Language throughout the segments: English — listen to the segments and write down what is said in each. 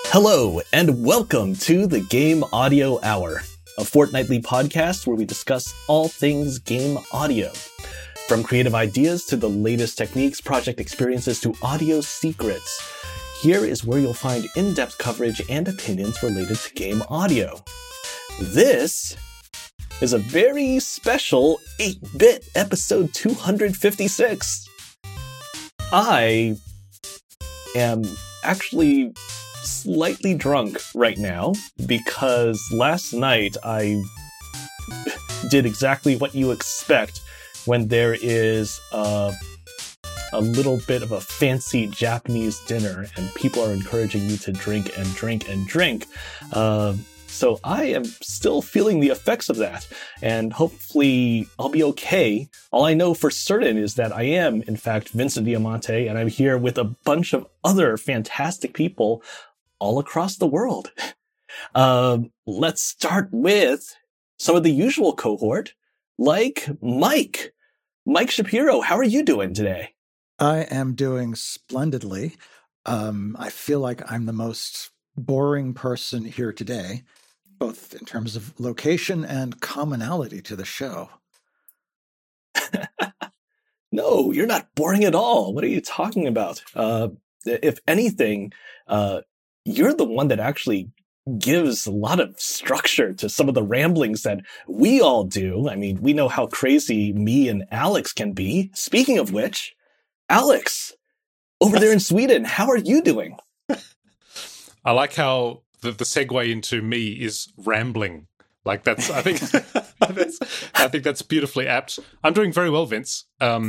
Hello, and welcome to the Game Audio Hour, a fortnightly podcast where we discuss all things game audio. From creative ideas to the latest techniques, project experiences to audio secrets, here is where you'll find in-depth coverage and opinions related to game audio. This is a very special 8-bit episode 256. I am actually slightly drunk right now because last night I did exactly what you expect when there is a little bit of a fancy Japanese dinner and people are encouraging you to drink and drink and drink. So I am still feeling the effects of that, and hopefully I'll be okay. All I know for certain is that I am, in fact, Vincent Diamante, and I'm here with a bunch of other fantastic people all across the world. Let's start with some of the usual cohort, like Mike. Mike Shapiro, how are you doing today? I am doing splendidly. I feel like I'm the most boring person here today, both in terms of location and commonality to the show. No, you're not boring at all. What are you talking about? If anything, you're the one that actually gives a lot of structure to some of the ramblings that we all do. I mean, we know how crazy me and Alex can be. Speaking of which, Alex, over there in Sweden, how are you doing? I like how the segue into me is rambling. Like that's, I think, I think that's beautifully apt. I'm doing very well, Vince.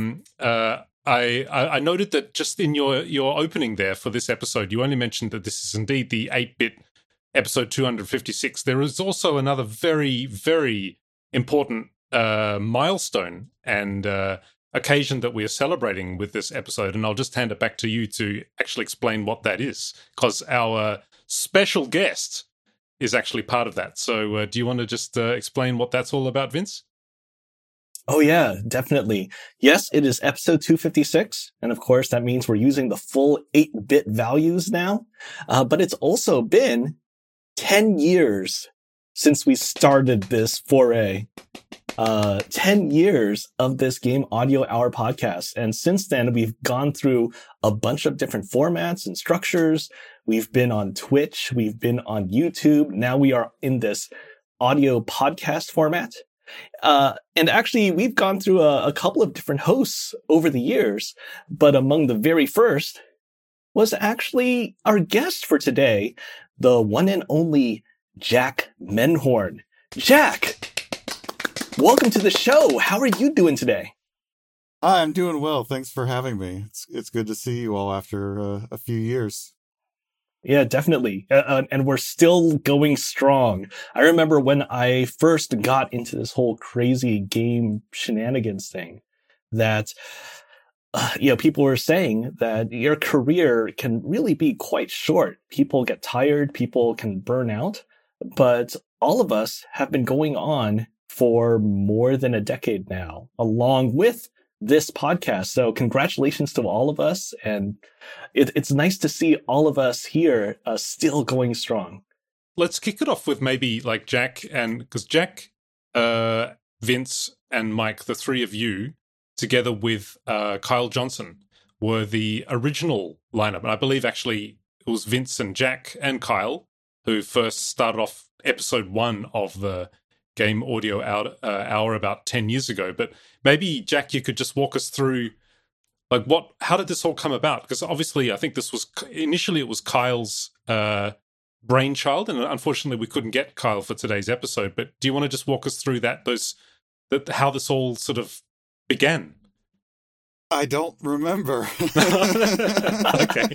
I noted that just in your opening there for this episode, you only mentioned that this is indeed the 8-bit episode 256. There is also another very, very important milestone and occasion that we are celebrating with this episode, and I'll just hand it back to you to actually explain what that is, because our special guest is actually part of that. So do you want to just explain what that's all about, Vince? Oh, yeah, definitely. Yes, it is episode 256. And of course, that means we're using the full 8-bit values now. But it's also been 10 years since we started this foray. 10 years of this Game Audio Hour podcast. And since then, we've gone through a bunch of different formats and structures. We've been on Twitch. We've been on YouTube. Now we are in this audio podcast format. And actually, we've gone through a couple of different hosts over the years, but among the very first was actually our guest for today, the one and only Jack Menhorn. Jack, welcome to the show. How are you doing today? Hi, I'm doing well. Thanks for having me. It's good to see you all after a few years. Yeah, definitely. And we're still going strong. I remember when I first got into this whole crazy game shenanigans thing that, people were saying that your career can really be quite short. People get tired, people can burn out, but all of us have been going on for more than a decade now, along with this podcast. So congratulations to all of us. And it's nice to see all of us here still going strong. Let's kick it off with maybe like Jack, and because Jack, Vince and Mike, the three of you, together with Kyle Johnson, were the original lineup. And I believe actually it was Vince and Jack and Kyle who first started off episode 1 of the Game Audio Hour about 10 years ago. But maybe, Jack, you could just walk us through, like, how did this all come about? Because obviously I think this was, initially it was Kyle's brainchild, and unfortunately we couldn't get Kyle for today's episode. But do you want to just walk us through how this all sort of began? I don't remember. Okay.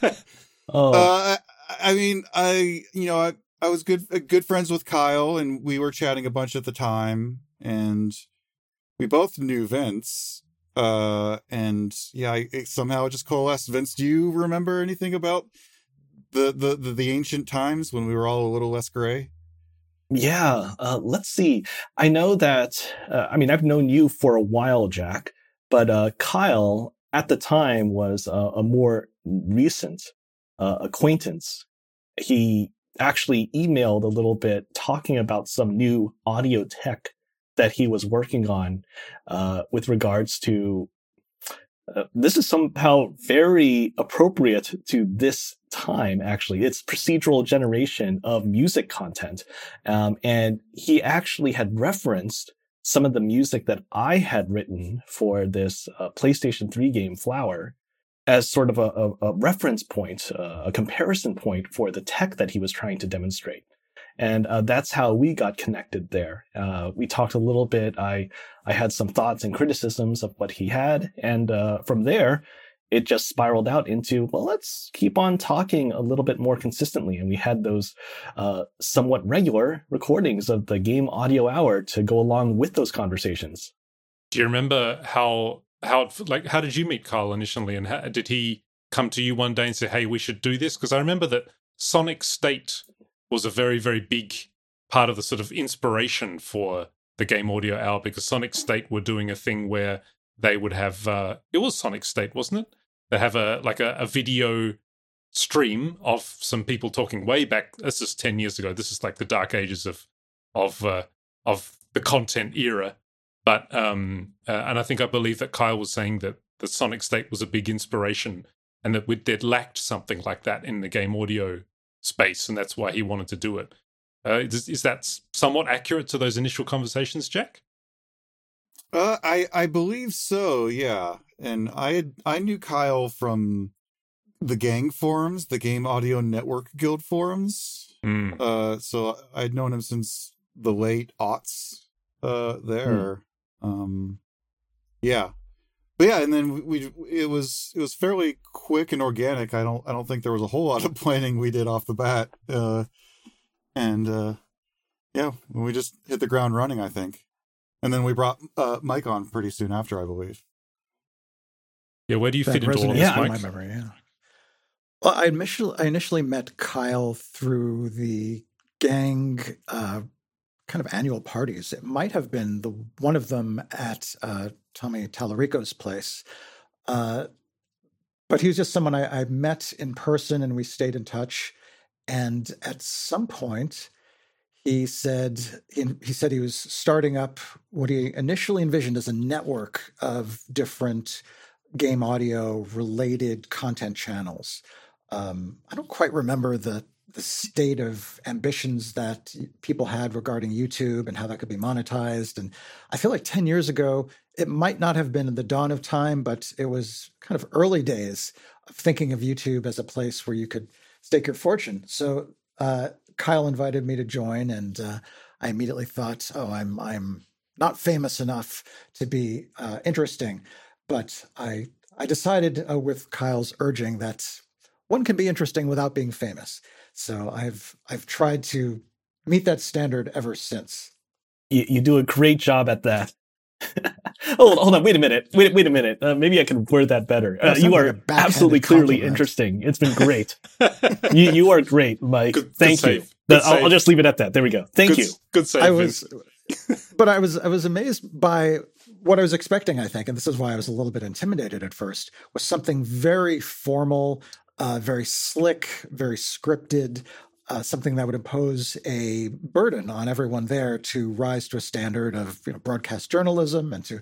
I mean, I was good friends with Kyle, and we were chatting a bunch at the time, and we both knew Vince. And yeah, somehow it just coalesced. Vince, do you remember anything about the ancient times when we were all a little less gray? Yeah, let's see. I know that, I've known you for a while, Jack, but Kyle at the time was a more recent acquaintance. he actually emailed a little bit talking about some new audio tech that he was working on with regards to this is somehow very appropriate to this time, actually. It's procedural generation of music content. And he actually had referenced some of the music that I had written for this PlayStation 3 game, Flower, as sort of a reference point, a comparison point for the tech that he was trying to demonstrate. And that's how we got connected there. We talked a little bit. I had some thoughts and criticisms of what he had. And from there, it just spiraled out into, well, let's keep on talking a little bit more consistently. And we had those somewhat regular recordings of the Game Audio Hour to go along with those conversations. Do you remember how did you meet Kyle initially? And did he come to you one day and say, hey, we should do this? Because I remember that Sonic State was a very, very big part of the sort of inspiration for the Game Audio Hour, because Sonic State were doing a thing where they would have, it was Sonic State, wasn't it? They have a video stream of some people talking way back. This is 10 years ago. This is like the dark ages of the content era. But, and I believe that Kyle was saying that the Sonic State was a big inspiration and that they'd lacked something like that in the game audio space, and that's why he wanted to do it. Is that somewhat accurate to those initial conversations, Jack? I believe so, yeah. And I knew Kyle from the Gang forums, the Game Audio Network Guild forums. So I'd known him since the late aughts there. Yeah. But yeah, and then it was fairly quick and organic. I don't think there was a whole lot of planning we did off the bat. Yeah, we just hit the ground running, I think. And then we brought Mike on pretty soon after, I believe. Yeah, where do you fit into all of this, yeah, Mike? In my memory, yeah. Well, I initially met Kyle through the Gang kind of annual parties. It might have been one of them at Tommy Tallarico's place. But he was just someone I met in person, and we stayed in touch. And at some point, he said he was starting up what he initially envisioned as a network of different game audio related content channels. I don't quite remember the state of ambitions that people had regarding YouTube and how that could be monetized. And I feel like 10 years ago, it might not have been the dawn of time, but it was kind of early days of thinking of YouTube as a place where you could stake your fortune. So Kyle invited me to join, and I immediately thought, oh, I'm not famous enough to be interesting. But I decided with Kyle's urging that one can be interesting without being famous. So I've tried to meet that standard ever since. You do a great job at that. Hold on. Wait a minute. Wait a minute. Maybe I can word that better. You are absolutely clearly interesting. It's been great. you are great, Mike. Thank you. I'll just leave it at that. There we go. Thank you. Good save. But I was amazed by what I was expecting, I think, and this is why I was a little bit intimidated at first, was something very formal, very slick, very scripted, something that would impose a burden on everyone there to rise to a standard of broadcast journalism and to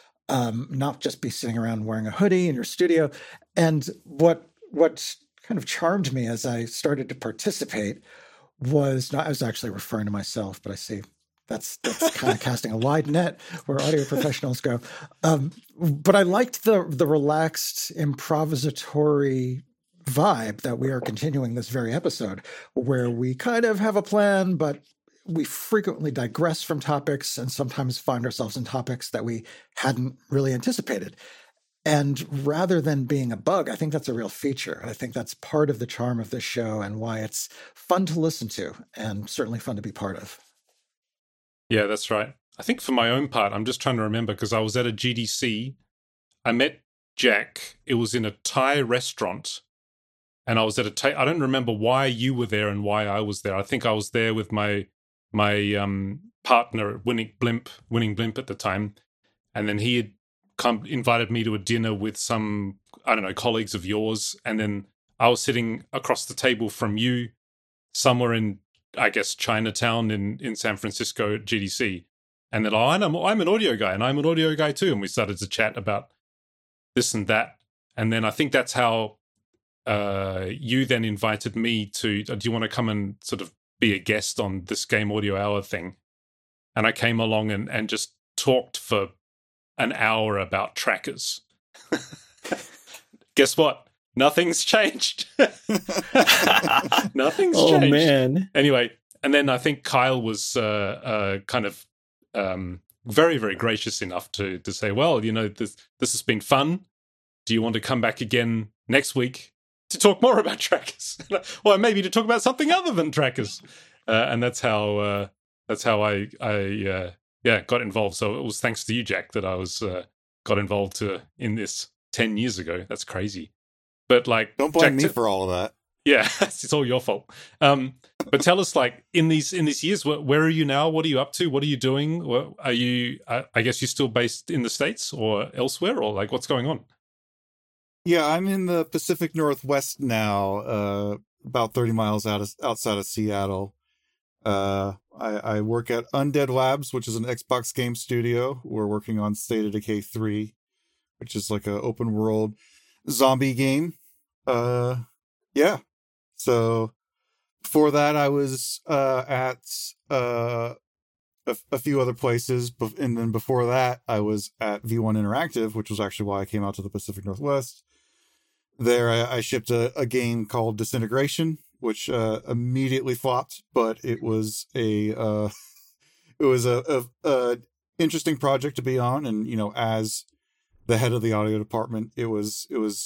not just be sitting around wearing a hoodie in your studio. And what kind of charmed me as I started to participate was, I was actually referring to myself, but I see that's kind of casting a wide net where audio professionals go. But I liked the relaxed, improvisatory vibe that we are continuing this very episode, where we kind of have a plan, but we frequently digress from topics and sometimes find ourselves in topics that we hadn't really anticipated. And rather than being a bug, I think that's a real feature. I think that's part of the charm of this show and why it's fun to listen to and certainly fun to be part of. Yeah, that's right. I think for my own part, I'm just trying to remember, because I was at a GDC. I met Jack. It was in a Thai restaurant. And I was at I don't remember why you were there and why I was there. I think I was there with my partner, Winning Blimp at the time. And then he had invited me to a dinner with some, I don't know, colleagues of yours. And then I was sitting across the table from you, somewhere in, I guess, Chinatown in San Francisco at GDC. And then, I'm an audio guy, and I'm an audio guy too. And we started to chat about this and that. And then I think that's how you then invited me to, do you want to come and sort of be a guest on this Game Audio Hour thing? And I came along and just talked for an hour about trackers. Guess what? Nothing's changed. Nothing's changed. Oh, man. Anyway, and then I think Kyle was kind of very, very gracious enough to say, well, this has been fun. Do you want to come back again next week to talk more about trackers? Or maybe to talk about something other than trackers? And that's how I got involved. So it was thanks to you, Jack, that I got involved in this 10 years ago. That's crazy. But don't blame me for all of that. Yeah, it's all your fault. But tell us, in these years, where are you now? What are you up to? What are you doing? Are you? I guess you're still based in the States or elsewhere, or what's going on? Yeah, I'm in the Pacific Northwest now, about 30 miles outside of Seattle. I work at Undead Labs, which is an Xbox game studio. We're working on State of Decay 3, which is like an open world zombie game. Yeah. So before that, I was at a few other places, and then before that, I was at V1 Interactive, which was actually why I came out to the Pacific Northwest. There, I shipped a game called Disintegration, which immediately flopped, but it was a interesting project to be on, and as the head of the audio department, it was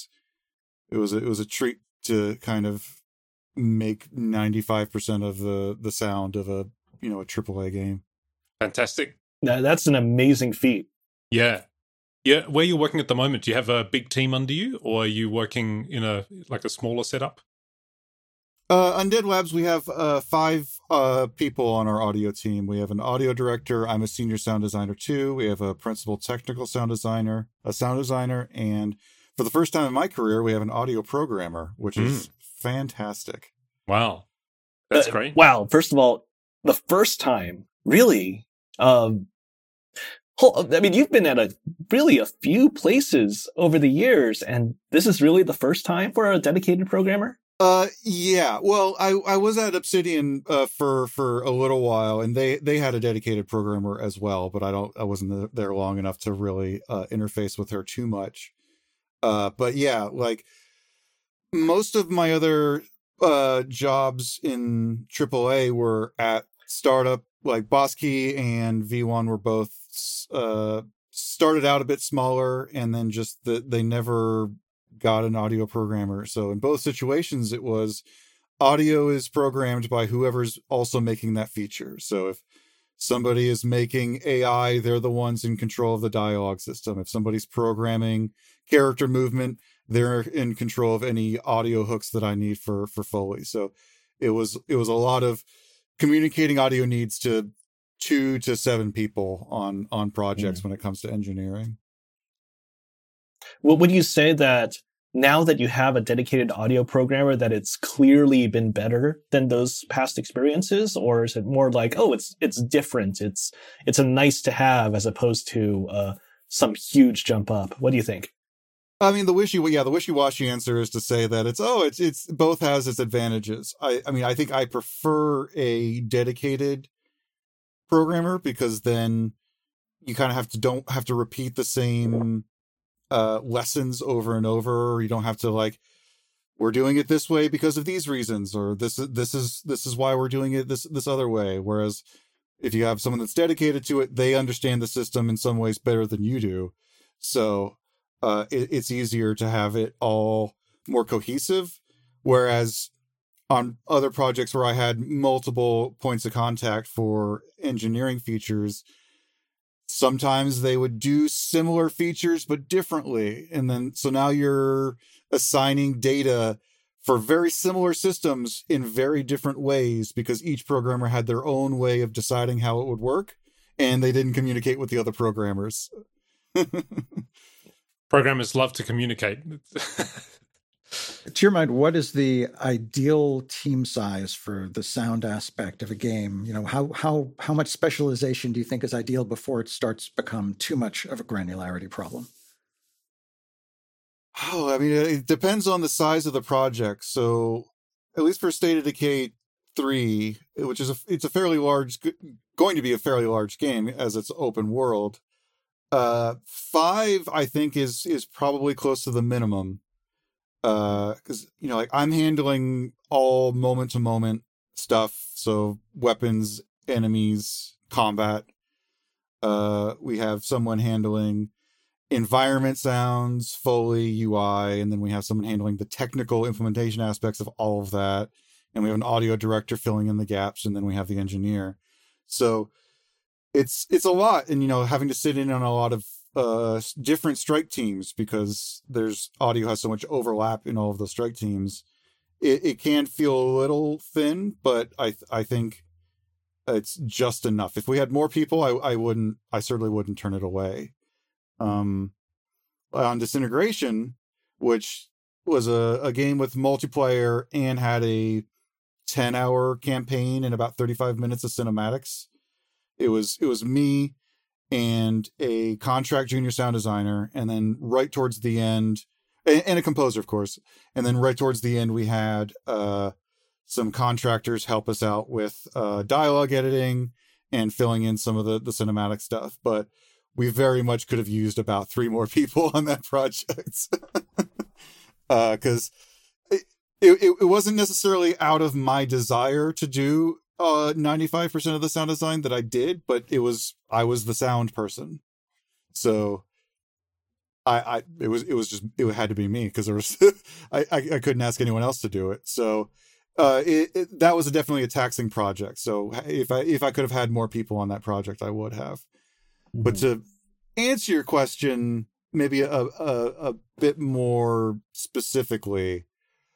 a treat to kind of make 95% of the sound of a AAA game. Fantastic. That's an amazing feat. Yeah. Where you're working at the moment, do you have a big team under you, or are you working in a smaller setup? Undead Labs, we have 5 people on our audio team. We have an audio director. I'm a senior sound designer too. We have a principal technical sound designer, and for the first time in my career, we have an audio programmer, which is fantastic. Wow. That's great. Wow. First of all, the first time, really? You've been at a few places over the years, and this is really the first time for a dedicated programmer? Yeah. Well, I was at Obsidian for a little while, and they had a dedicated programmer as well, but I wasn't there long enough to really interface with her too much. But yeah, most of my other jobs in AAA were at startup, like Bosky and V1 were both started out a bit smaller, and then just they never got an audio programmer. So in both situations, it was audio is programmed by whoever's also making that feature. So if somebody is making AI, they're the ones in control of the dialogue system. If somebody's programming character movement, they're in control of any audio hooks that I need for Foley. So it was a lot of communicating audio needs to 2 to 7 people on projects when it comes to engineering. Well, would you say that now that you have a dedicated audio programmer, that it's clearly been better than those past experiences? Or is it more like, it's different, it's a nice to have as opposed to some huge jump up? What do you think? I mean, the wishy-washy answer is to say that it's both has its advantages. I think I prefer a dedicated programmer, because then you kind of don't have to repeat the same lessons over and over. You don't have to we're doing it this way because of these reasons, or this is why we're doing it this other way. Whereas if you have someone that's dedicated to it, they understand the system in some ways better than you do. So it's easier to have it all more cohesive. Whereas on other projects where I had multiple points of contact for engineering features, sometimes they would do similar features but differently. And then so now you're assigning data for very similar systems in very different ways, because each programmer had their own way of deciding how it would work, and they didn't communicate with the other programmers. Programmers love to communicate. To your mind, what is the ideal team size for the sound aspect of a game? How much specialization do you think is ideal before it starts to become too much of a granularity problem? Oh, I mean, it depends on the size of the project. So, at least for State of Decay 3, which is it's a fairly large, going to be a fairly large game as it's open world. 5, I think, is probably close to the minimum. Because like I'm handling all moment to moment stuff, so weapons, enemies, combat. We have someone handling environment sounds, Foley, UI, and then we have someone handling the technical implementation aspects of all of that. And we have an audio director filling in the gaps, and then we have the engineer. So it's a lot, and having to sit in on a lot of different strike teams because there's audio has so much overlap in all of the strike teams. It can feel a little thin, but I think it's just enough. If we had more people, I certainly wouldn't turn it away. On Disintegration, which was a game with multiplayer and had a 10-hour campaign and about 35 minutes of cinematics. It was me and a contract junior sound designer, and then right towards the end, and a composer, of course, and then right towards the end, we had some contractors help us out with dialogue editing and filling in some of the cinematic stuff. But we very much could have used about 3 more people on that project. Because it wasn't necessarily out of my desire to do 95% of the sound design that I did, but I was the sound person. So it had to be me because there was I couldn't ask anyone else to do it. So that was definitely a taxing project. So if I could have had more people on that project, I would have. Mm-hmm. But to answer your question, maybe a bit more specifically,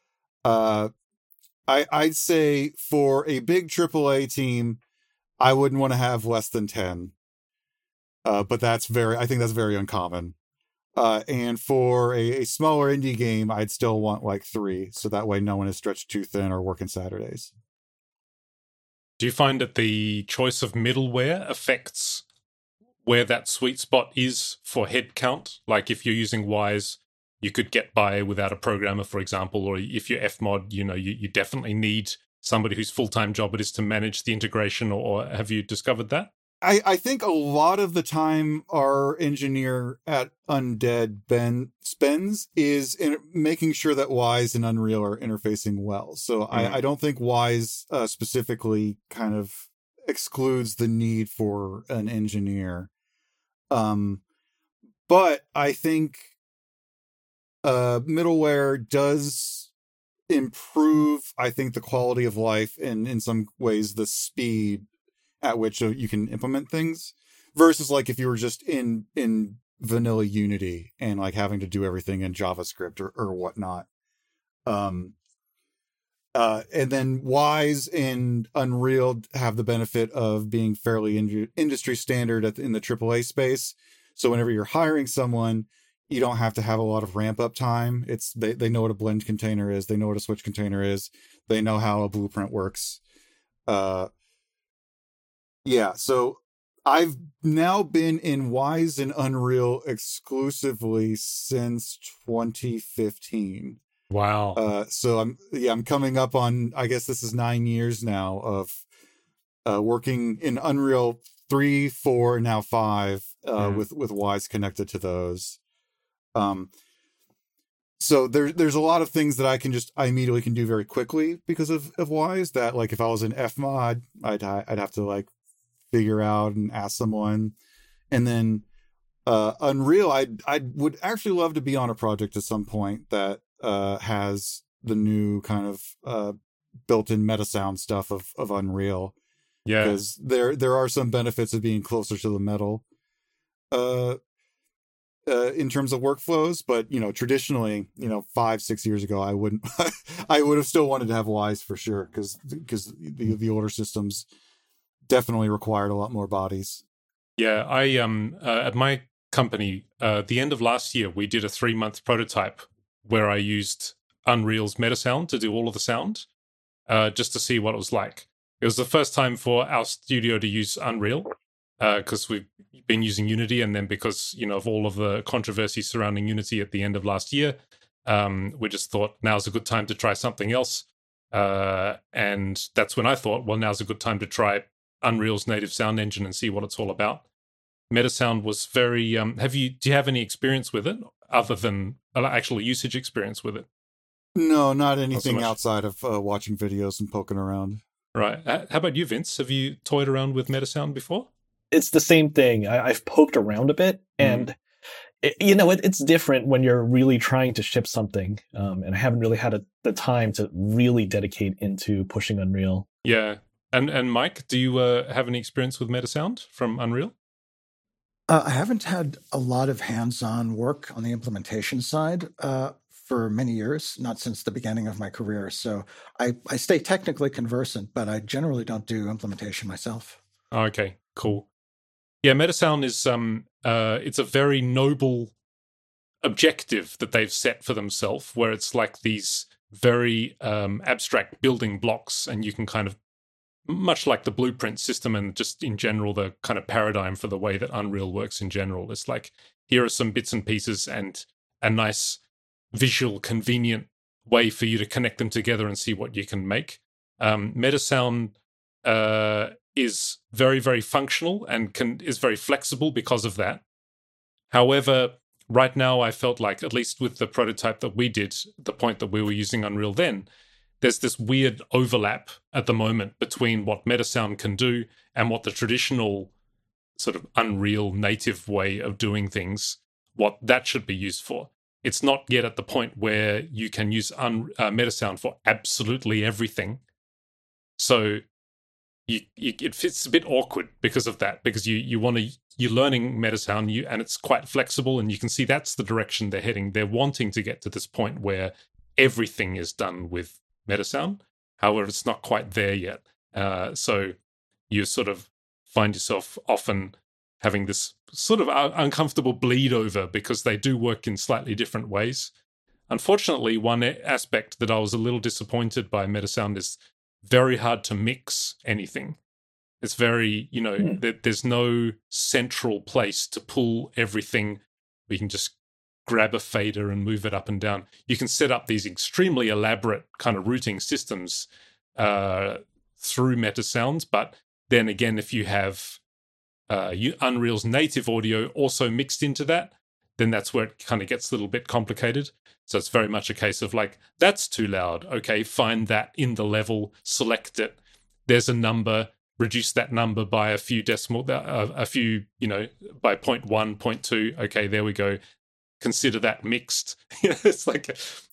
I'd say for a big AAA team, I wouldn't want to have less than 10. But I think that's very uncommon. And for a smaller indie game, I'd still want like 3. So that way no one is stretched too thin or working Saturdays. Do you find that the choice of middleware affects where that sweet spot is for head count? Like if you're using Wwise, you could get by without a programmer, for example, or if you're Fmod, you definitely need somebody whose full-time job it is to manage the integration, or have you discovered that? I think a lot of the time our engineer at Undead, Ben, spends is in making sure that Wwise and Unreal are interfacing well. So I don't think Wwise specifically kind of excludes the need for an engineer. But I think middleware does improve, I think, the quality of life and in some ways the speed at which you can implement things versus like if you were just in vanilla Unity and like having to do everything in JavaScript or whatnot. And then Wwise and Unreal have the benefit of being fairly industry standard in the AAA space. So whenever you're hiring someone, you don't have to have a lot of ramp up time. They know what a blend container is. They know what a switch container is. They know how a blueprint works. Yeah, so I've now been in Wwise and Unreal exclusively since 2015. Wow. So I'm coming up on, I guess this is 9 years now of working in Unreal 3, 4, and now 5 with Wwise connected to those. So there's a lot of things that I immediately can do very quickly because of Wwise that like if I was in Fmod, I'd have to like figure out and ask someone. And then Unreal, I would actually love to be on a project at some point that has the new kind of built-in meta sound stuff of Unreal. Yeah, because there are some benefits of being closer to the metal in terms of workflows, but traditionally 5-6 years ago I wouldn't I would have still wanted to have Wwise for sure because the older systems definitely required a lot more bodies. Yeah, I at my company, the end of last year, we did a 3-month prototype where I used Unreal's Metasound to do all of the sound, just to see what it was like. It was the first time for our studio to use Unreal, because we've been using Unity, and then because, of all of the controversy surrounding Unity at the end of last year, we just thought now's a good time to try something else. And that's when I thought, well, now's a good time to try Unreal's native sound engine and see what it's all about. Metasound was very. Do you have any experience with it other than actual usage experience with it? No, not anything Not so much. outside of watching videos and poking around. Right. How about you, Vince? Have you toyed around with Metasound before? It's the same thing. I've poked around a bit, and it's different when you're really trying to ship something. And I haven't really had the time to really dedicate into pushing Unreal. Yeah. And Mike, do you have any experience with Metasound from Unreal? I haven't had a lot of hands-on work on the implementation side for many years, not since the beginning of my career. So I stay technically conversant, but I generally don't do implementation myself. Okay, cool. Yeah, Metasound is it's a very noble objective that they've set for themselves, where it's like these very abstract building blocks, and you can kind of, much like the Blueprint system and just in general the kind of paradigm for the way that Unreal works in general. It's like, here are some bits and pieces and a nice visual, convenient way for you to connect them together and see what you can make. Metasound is very, very functional and is very flexible because of that. However, right now I felt like, at least with the prototype that we did, the point that we were using Unreal then, there's this weird overlap at the moment between what Metasound can do and what the traditional sort of Unreal native way of doing things, what that should be used for. It's not yet at the point where you can use Metasound for absolutely everything. So it fits a bit awkward because of that, because you're learning Metasound and it's quite flexible, and you can see that's the direction they're heading. They're wanting to get to this point where everything is done with Metasound. However, it's not quite there yet. So you sort of find yourself often having this sort of uncomfortable bleed over, because they do work in slightly different ways. Unfortunately, one aspect that I was a little disappointed by Metasound is very hard to mix anything. It's very, there's no central place to pull everything. We can just grab a fader and move it up and down. You can set up these extremely elaborate kind of routing systems through Metasounds, but then again, if you have Unreal's native audio also mixed into that, then that's where it kind of gets a little bit complicated. So it's very much a case of like, that's too loud. Okay, find that in the level, select it. There's a number, reduce that number by a few decimal, by 0.1, 0.2. Okay, there we go. Consider that mixed. It's like,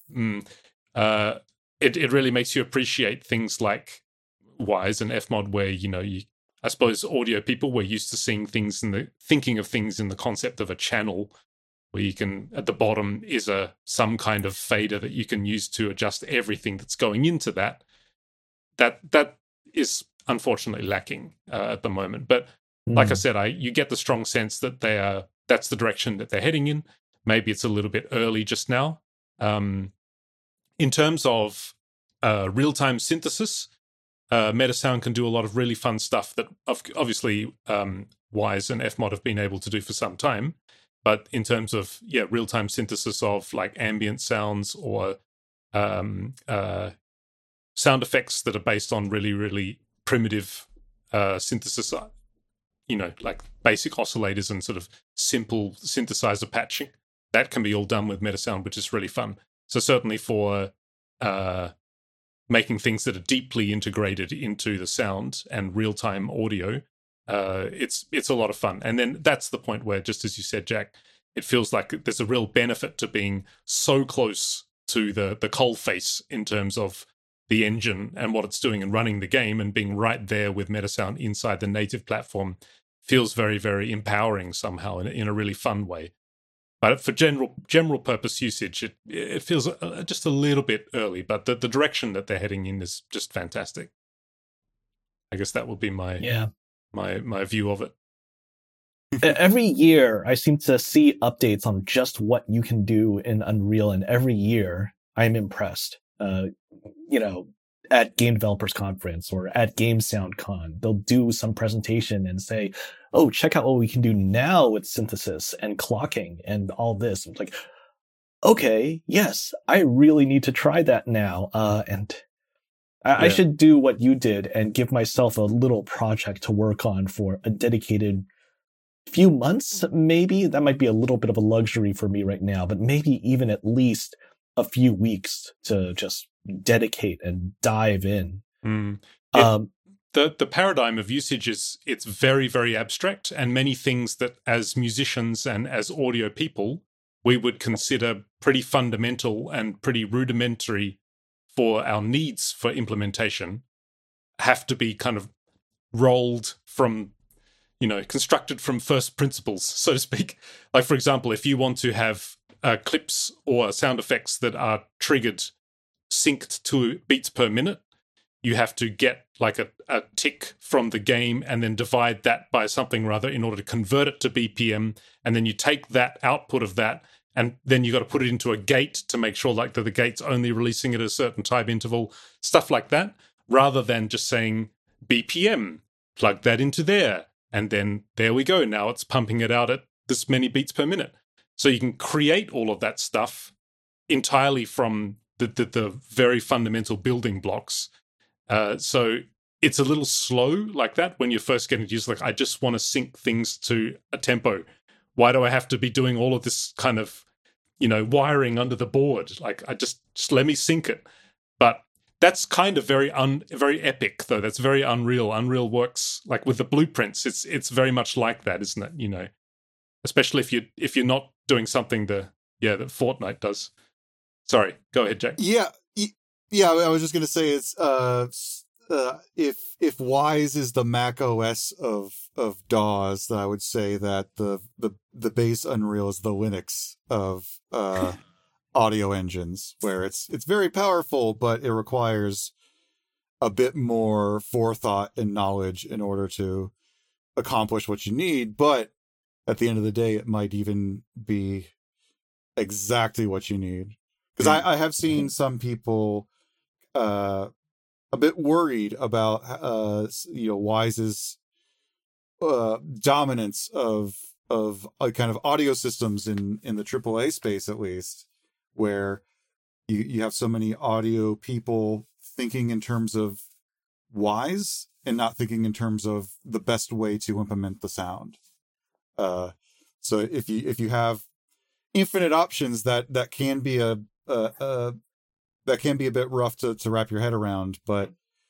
it really makes you appreciate things like Wwise and Fmod, where, I suppose audio people were used to seeing things thinking of things in the concept of a channel, where you can, at the bottom is some kind of fader that you can use to adjust everything that's going into that. That is unfortunately lacking at the moment. But like I said, you get the strong sense that that's the direction that they're heading in. Maybe it's a little bit early just now. In terms of real-time synthesis, Metasound can do a lot of really fun stuff that obviously Wwise and Fmod have been able to do for some time. But in terms of real-time synthesis of like ambient sounds or sound effects that are based on really, really primitive synthesis, like basic oscillators and sort of simple synthesizer patching, that can be all done with Metasound, which is really fun. So certainly for making things that are deeply integrated into the sound and real-time audio, it's a lot of fun. And then that's the point where, just as you said, Jack, it feels like there's a real benefit to being so close to the coalface in terms of the engine and what it's doing and running the game, and being right there with Metasound inside the native platform feels very, very empowering somehow in a really fun way. But for general purpose usage, it feels just a little bit early, but the direction that they're heading in is just fantastic. I guess that would be my view of it. Every year, I seem to see updates on just what you can do in Unreal, and every year I'm impressed. At Game Developers Conference or at Game Sound Con, they'll do some presentation and say, oh, check out what we can do now with synthesis and clocking and all this. It's like, okay, yes, I really need to try that now. I should do what you did and give myself a little project to work on for a dedicated few months, maybe. That might be a little bit of a luxury for me right now, but maybe even at least a few weeks to just dedicate and dive in. The paradigm of usage it's very, very abstract, and many things that as musicians and as audio people we would consider pretty fundamental and pretty rudimentary for our needs for implementation have to be kind of rolled from, constructed from first principles, so to speak. Like, for example, if you want to have clips or sound effects that are triggered synced to beats per minute, you have to get like a tick from the game and then divide that by something rather in order to convert it to BPM. And then you take that output of that, and then you got to put it into a gate to make sure like that the gate's only releasing at a certain time interval, stuff like that, rather than just saying BPM, plug that into there. And then there we go. Now it's pumping it out at this many beats per minute. So you can create all of that stuff entirely from the very fundamental building blocks. So it's a little slow like that when you're first getting used. Like, I just want to sync things to a tempo. Why do I have to be doing all of this kind of, wiring under the board? Like, I just let me sync it. But that's kind of very epic, though. That's very Unreal. Unreal works like with the blueprints. It's very much like that, isn't it? Especially if you're not doing something that Fortnite does. Sorry, go ahead, Jack. Yeah. I was just gonna say it's if Wwise is the Mac OS of DAWs, then I would say that the base Unreal is the Linux of audio engines, where it's very powerful, but it requires a bit more forethought and knowledge in order to accomplish what you need. But at the end of the day, it might even be exactly what you need. Because I have seen some people a bit worried about Wwise's dominance of kind of audio systems in the AAA space, at least, where you have so many audio people thinking in terms of Wwise and not thinking in terms of the best way to implement the sound. So if you have infinite options, that can be that can be a bit rough to wrap your head around. But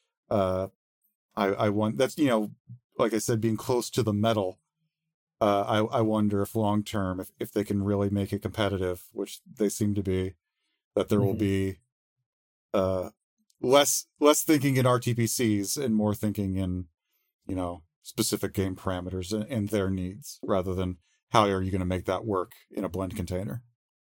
I want, that's, like I said, being close to the metal. I wonder if long term, if they can really make it competitive, which they seem to be, that there will be less thinking in RTPCs and more thinking in specific game parameters and their needs, rather than how are you going to make that work in a blend container.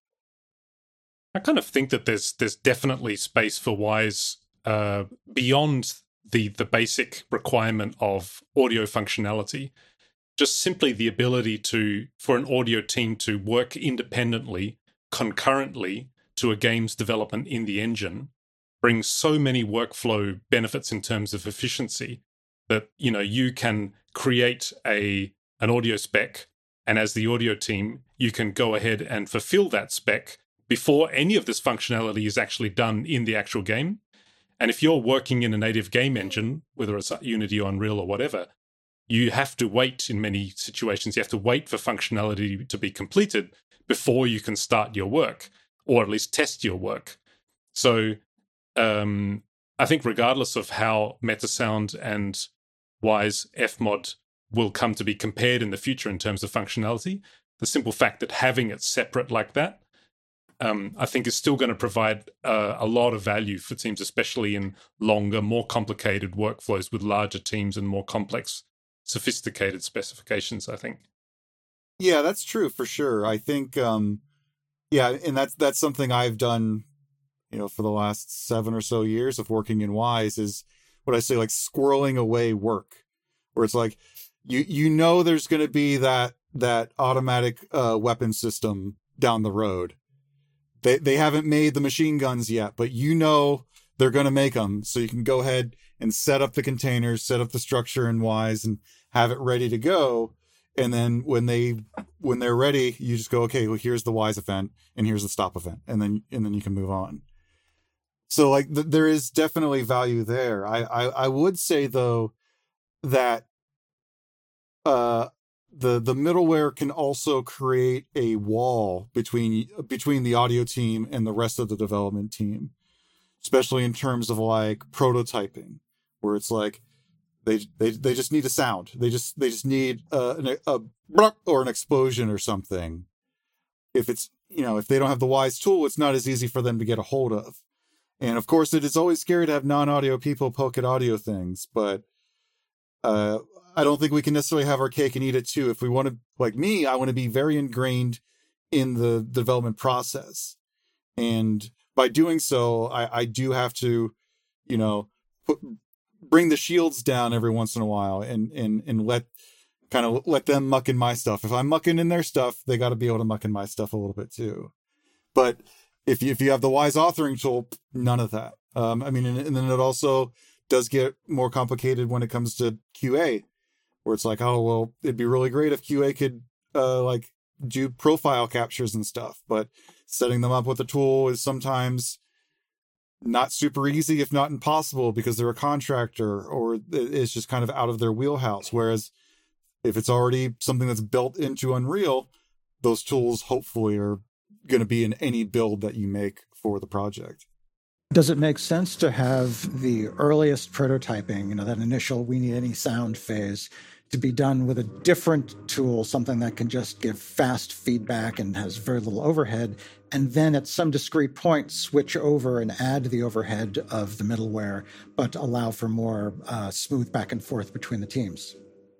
I kind of think that there's definitely space for Wwise beyond the basic requirement of audio functionality. Just simply the ability for an audio team to work independently, concurrently to a game's development in the engine brings so many workflow benefits in terms of efficiency that, you can create an audio spec, and as the audio team, you can go ahead and fulfill that spec before any of this functionality is actually done in the actual game. And if you're working in a native game engine, whether it's Unity or Unreal or whatever, you have to wait in many situations. You have to wait for functionality to be completed before you can start your work, or at least test your work. So I think regardless of how Metasound and Wwise Fmod will come to be compared in the future in terms of functionality, the simple fact that having it separate like that, I think is still going to provide a lot of value for teams, especially in longer, more complicated workflows with larger teams and more complex, sophisticated specifications, I think. Yeah, that's true for sure. I think, and that's something I've done, for the last 7 or so years of working in Wwise, is what I say, like squirreling away work, where it's like, there's going to be that automatic weapon system down the road. they haven't made the machine guns yet, but you know they're going to make them. So you can go ahead and set up the containers, set up the structure in Wwise, and have it ready to go. And then when they're ready, you just go, okay, well, here's the Wwise event and here's the stop event. And then you can move on. So like there is definitely value there. I would say though that the middleware can also create a wall between the audio team and the rest of the development team, especially in terms of like prototyping, where it's like they just need a sound. They just need a or an explosion or something. If it's, if they don't have the Wwise tool, it's not as easy for them to get a hold of. And of course, it is always scary to have non-audio people poke at audio things, but I don't think we can necessarily have our cake and eat it too. If we want to, like me, I want to be very ingrained in the development process. And by doing so, I do have to, bring the shields down every once in a while and let them muck in my stuff. If I'm mucking in their stuff, they got to be able to muck in my stuff a little bit too. But if you have the Wwise authoring tool, none of that. And then it also does get more complicated when it comes to QA, where it's like, oh, well, it'd be really great if QA could do profile captures and stuff, but setting them up with a tool is sometimes not super easy, if not impossible, because they're a contractor or it's just kind of out of their wheelhouse. Whereas if it's already something that's built into Unreal, those tools hopefully are going to be in any build that you make for the project. Does it make sense to have the earliest prototyping, that initial we need any sound phase, to be done with a different tool, something that can just give fast feedback and has very little overhead, and then at some discrete point switch over and add the overhead of the middleware, but allow for more smooth back and forth between the teams?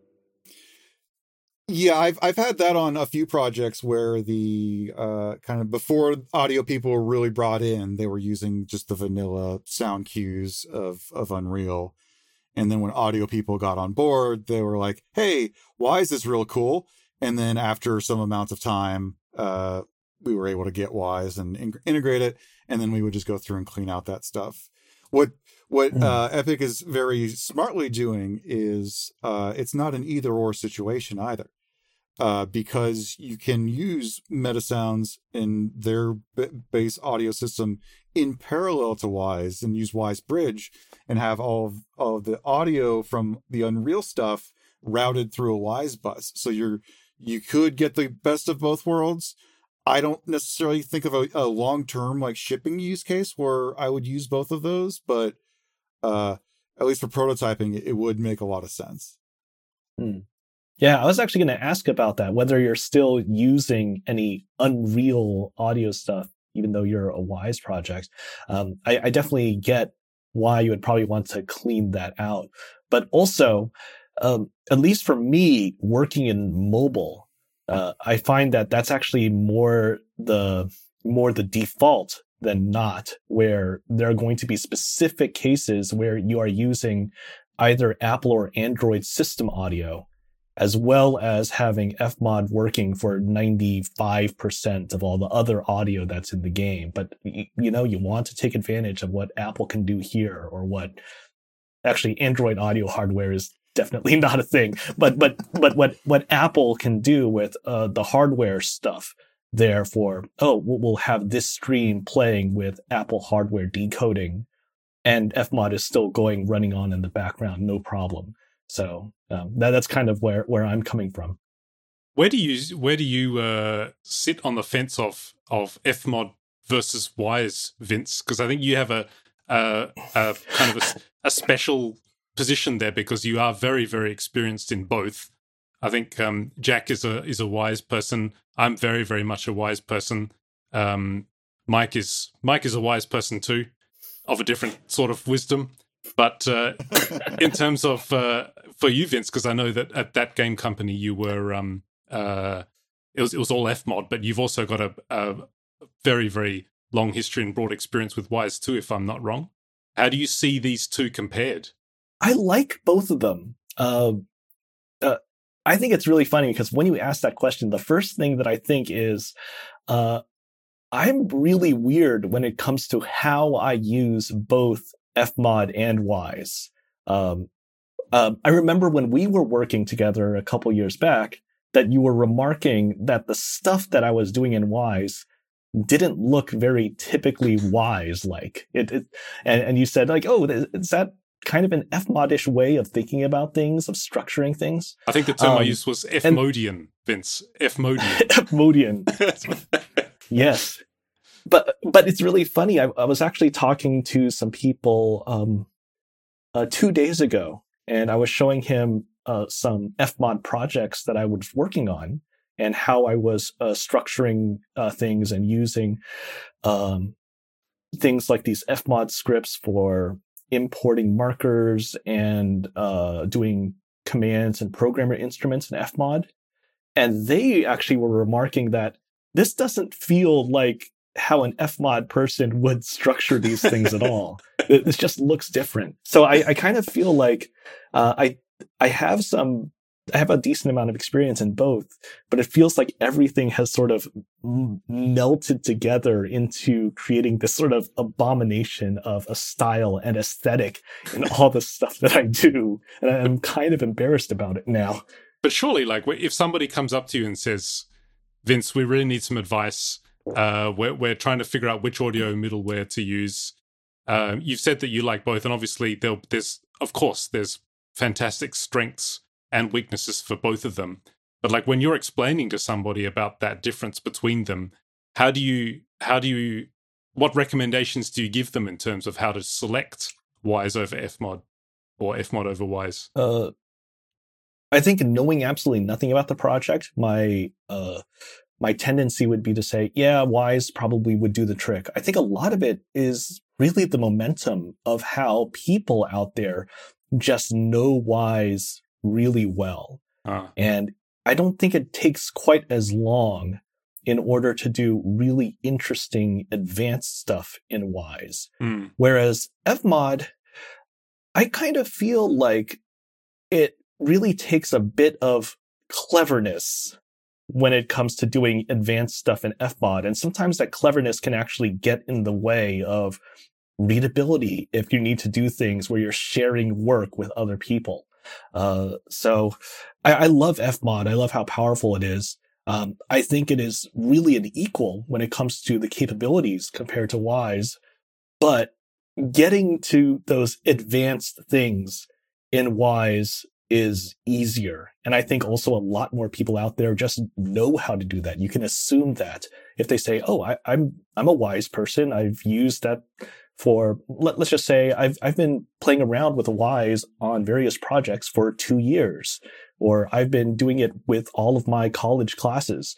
Yeah, I've had that on a few projects where the kind of before audio people were really brought in, they were using just the vanilla sound cues of Unreal. And then when audio people got on board, they were like, hey, Wwise is real cool. And then after some amount of time, we were able to get Wwise and integrate it. And then we would just go through and clean out that stuff. What Epic is very smartly doing is it's not an either or situation either. Because you can use Metasounds in their base audio system in parallel to Wwise and use Wwise Bridge and have all of the audio from the Unreal stuff routed through a Wwise bus. So you could get the best of both worlds. I don't necessarily think of a long-term like shipping use case where I would use both of those, but at least for prototyping, it would make a lot of sense. Yeah, I was actually going to ask about that, whether you're still using any Unreal audio stuff, even though you're a Wwise project. I definitely get why you would probably want to clean that out. But also, at least for me, working in mobile, I find that that's actually more the default than not, where there are going to be specific cases where you are using either Apple or Android system audio, as well as having Fmod working for 95% of all the other audio that's in the game. But, you want to take advantage of what Apple can do here, or what actually Android audio hardware is definitely not a thing. But what Apple can do with the hardware stuff, therefore, we'll have this stream playing with Apple hardware decoding, and Fmod is still running on in the background, no problem. So that's kind of where I'm coming from. Where do you sit on the fence of Fmod versus Wwise, Vince? Because I think you have a kind of a special position there, because you are very, very experienced in both. I think Jack is a Wwise person. I'm very, very much a Wwise person. Mike is a Wwise person too, of a different sort of wisdom. But in terms of for you, Vince, because I know that at that game company you were it was all Fmod, but you've also got a very, very long history and broad experience with Wwise too, if I'm not wrong. How do you see these two compared? I like both of them. I think it's really funny because when you ask that question, the first thing that I think is I'm really weird when it comes to how I use both Fmod and Wwise. I remember when we were working together a couple years back that you were remarking that the stuff that I was doing in Wwise didn't look very typically Wwise-like. And you said like, oh, is that kind of an Fmod-ish way of thinking about things, of structuring things? I think the term I used was Fmodian, Vince. Fmodian. Fmodian. Yes. But it's really funny. I was actually talking to some people 2 days ago, and I was showing him some Fmod projects that I was working on and how I was structuring things and using things like these Fmod scripts for importing markers and doing commands and programmer instruments in Fmod. And they actually were remarking that this doesn't feel like how an Fmod person would structure these things at all. This just looks different. So I kind of feel like I have a decent amount of experience in both, but it feels like everything has sort of melted together into creating this sort of abomination of a style and aesthetic in all the stuff that I do. And I'm kind of embarrassed about it now. But surely, like, if somebody comes up to you and says, Vince, we really need some advice. We're trying to figure out which audio middleware to use. You've said that you like both, and obviously there's fantastic strengths and weaknesses for both of them. But like when you're explaining to somebody about that difference between them, what recommendations do you give them in terms of how to select Wwise over Fmod or Fmod over Wwise? I think knowing absolutely nothing about the project, my tendency would be to say, yeah, Wwise probably would do the trick. I think a lot of it is really the momentum of how people out there just know Wwise really well. And I don't think it takes quite as long in order to do really interesting advanced stuff in Wwise. Whereas Fmod, I kind of feel like it really takes a bit of cleverness when it comes to doing advanced stuff in Fmod. And sometimes that cleverness can actually get in the way of readability if you need to do things where you're sharing work with other people. So I love Fmod. I love how powerful it is. I think it is really an equal when it comes to the capabilities compared to Wwise, but getting to those advanced things in Wwise is easier. And I think also a lot more people out there just know how to do that. You can assume that if they say, oh, I'm a Wwise person. I've used that for, let's just say I've been playing around with Wwise on various projects for 2 years, or I've been doing it with all of my college classes.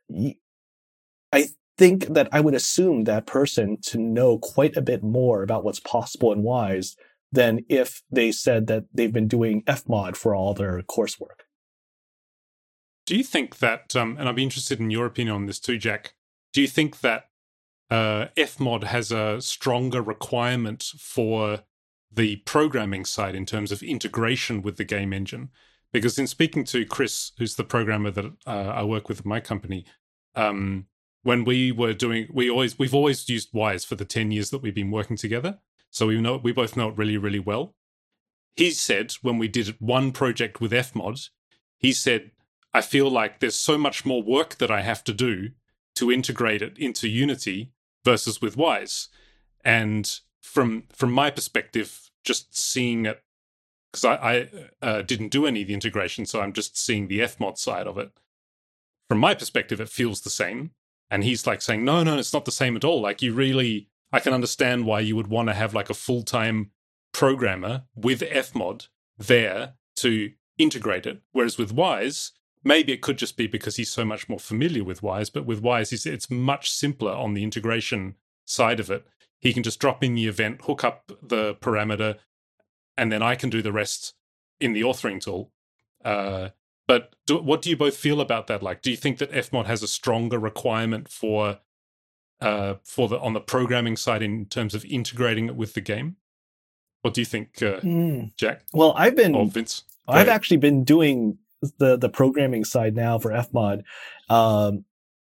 I think that I would assume that person to know quite a bit more about what's possible in Wwise than if they said that they've been doing Fmod for all their coursework. Do you think that, and I'd be interested in your opinion on this too, Jack, do you think that Fmod has a stronger requirement for the programming side in terms of integration with the game engine? Because in speaking to Chris, who's the programmer that I work with at my company, when we were doing, we've always used Wwise for the 10 years that we've been working together. So we both know it really, really well. He said when we did one project with Fmod, he said, I feel like there's so much more work that I have to do to integrate it into Unity versus with Wwise. And from my perspective, just seeing it, because I didn't do any of the integration, so I'm just seeing the Fmod side of it. From my perspective, it feels the same. And he's like saying, no, it's not the same at all. Like I can understand why you would want to have like a full-time programmer with Fmod there to integrate it. Whereas with Wwise, maybe it could just be because he's so much more familiar with Wwise, but with Wwise, it's much simpler on the integration side of it. He can just drop in the event, hook up the parameter, and then I can do the rest in the authoring tool. But what do you both feel about that? Like, do you think that Fmod has a stronger requirement on the programming side in terms of integrating it with the game? What do you think, Jack? Well, Vince? I've actually been doing the programming side now for Fmod.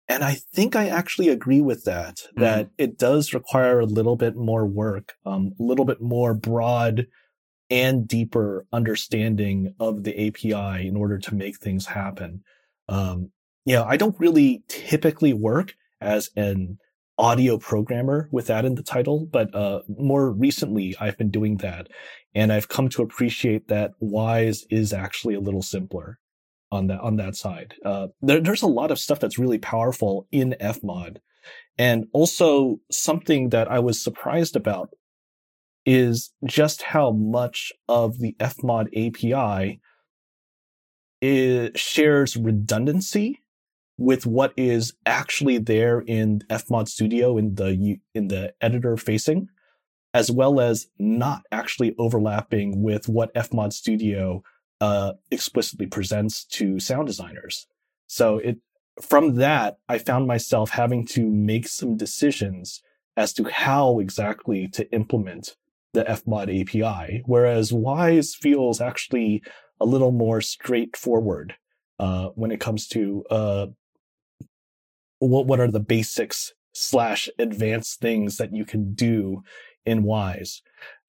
And I think I actually agree with that it does require a little bit more work, a little bit more broad and deeper understanding of the API in order to make things happen. I don't really typically work as an audio programmer with that in the title, but more recently I've been doing that. And I've come to appreciate that Wwise is actually a little simpler on that side. There's a lot of stuff that's really powerful in Fmod. And also something that I was surprised about is just how much of the Fmod API shares redundancy with what is actually there in Fmod Studio in the editor facing, as well as not actually overlapping with what Fmod Studio explicitly presents to sound designers. So from that, I found myself having to make some decisions as to how exactly to implement the Fmod API, whereas Wwise feels actually a little more straightforward when it comes to what are the basics / advanced things that you can do in Wwise.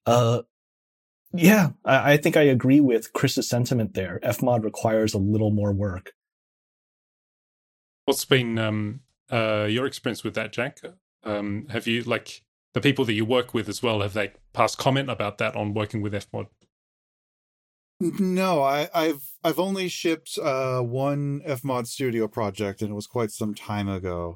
I think I agree with Chris's sentiment there. Fmod requires a little more work. What's been your experience with that, Jack? Have you, like, the people that you work with as well, have they passed comment about that on working with Fmod? No, I've only shipped one Fmod Studio project, and it was quite some time ago.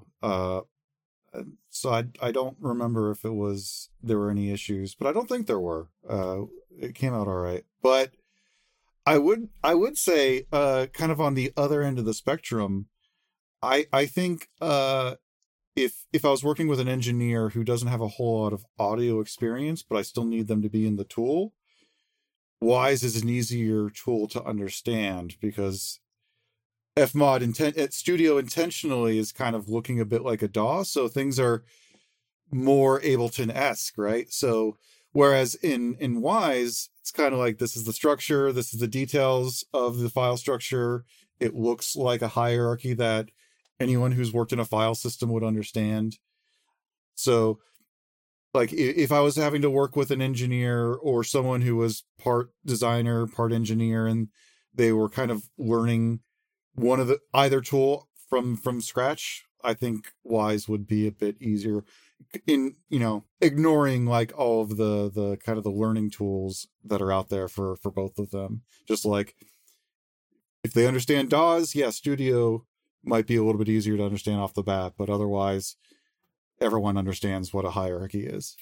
So I don't remember if there were any issues, but I don't think there were. It came out all right. But I would say, kind of on the other end of the spectrum, I think if I was working with an engineer who doesn't have a whole lot of audio experience, but I still need them to be in the tool, Wwise is an easier tool to understand, because Fmod Studio intentionally is kind of looking a bit like a DAW, so things are more Ableton-esque, right? So whereas in Wwise, it's kind of like, this is the structure, this is the details of the file structure. It looks like a hierarchy that anyone who's worked in a file system would understand. So, like, if I was having to work with an engineer or someone who was part designer, part engineer, and they were kind of learning either tool from scratch, I think Wwise would be a bit easier in, ignoring like all of the kind of the learning tools that are out there for both of them. Just like, if they understand DAWs, yeah, Studio might be a little bit easier to understand off the bat, but otherwise everyone understands what a hierarchy is.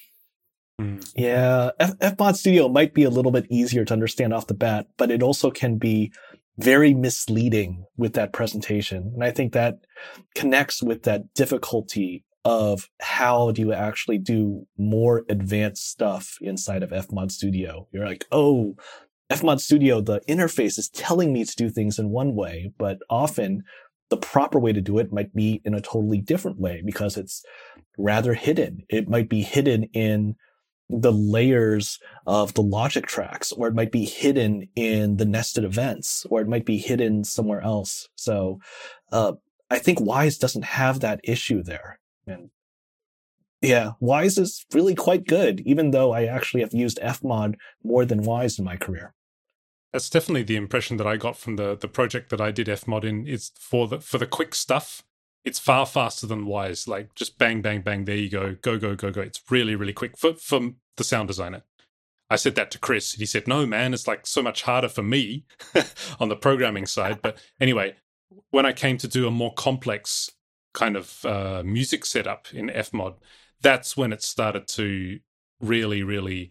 Yeah, Fmod Studio might be a little bit easier to understand off the bat, but it also can be very misleading with that presentation. And I think that connects with that difficulty of how do you actually do more advanced stuff inside of Fmod Studio. You're like, oh, Fmod Studio, the interface is telling me to do things in one way, but often the proper way to do it might be in a totally different way because it's rather hidden. It might be hidden in the layers of the logic tracks, or it might be hidden in the nested events, or it might be hidden somewhere else. So I think Wwise doesn't have that issue there. And yeah, Wwise is really quite good, even though I actually have used Fmod more than Wwise in my career. That's definitely the impression that I got from the project that I did Fmod in. Is for the quick stuff, it's far faster than Wwise. Like, just bang, bang, bang, there you go. Go, go, go, go. It's really, really quick for the sound designer. I said that to Chris. He said, no, man, it's like so much harder for me on the programming side. But anyway, when I came to do a more complex kind of music setup in Fmod, that's when it started to really, really...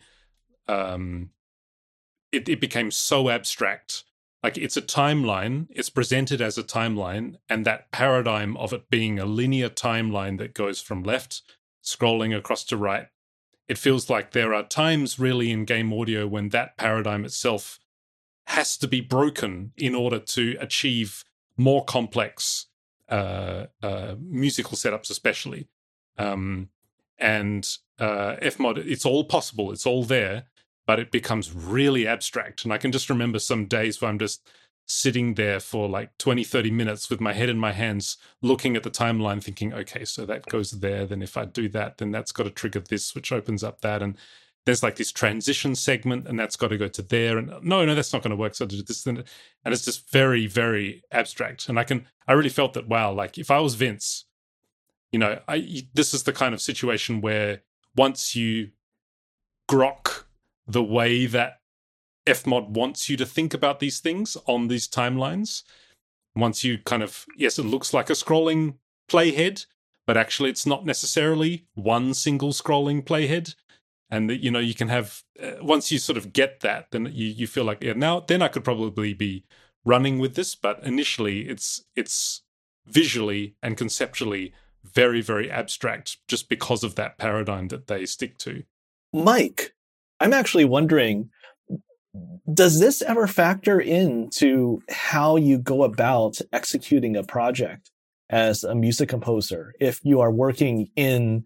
It became so abstract. Like, it's a timeline, it's presented as a timeline, and that paradigm of it being a linear timeline that goes from left, scrolling across to right, it feels like there are times really in game audio when that paradigm itself has to be broken in order to achieve more complex musical setups, especially. And Fmod, it's all possible, it's all there, but it becomes really abstract. And I can just remember some days where I'm just sitting there for like 20, 30 minutes with my head in my hands, looking at the timeline, thinking, okay, so that goes there. Then if I do that, then that's got to trigger this, which opens up that. And there's like this transition segment, and that's got to go to there. And no, that's not going to work. So I do this, and it's just very, very abstract. And I really felt that, wow, like if I was Vince, this is the kind of situation where once you grok the way that Fmod wants you to think about these things on these timelines, once you kind of, yes, it looks like a scrolling playhead, but actually it's not necessarily one single scrolling playhead. And you can have, once you sort of get that, then you feel like, yeah, now then I could probably be running with this. But initially it's visually and conceptually very, very abstract just because of that paradigm that they stick to. Mike, I'm actually wondering, does this ever factor into how you go about executing a project as a music composer? If you are working in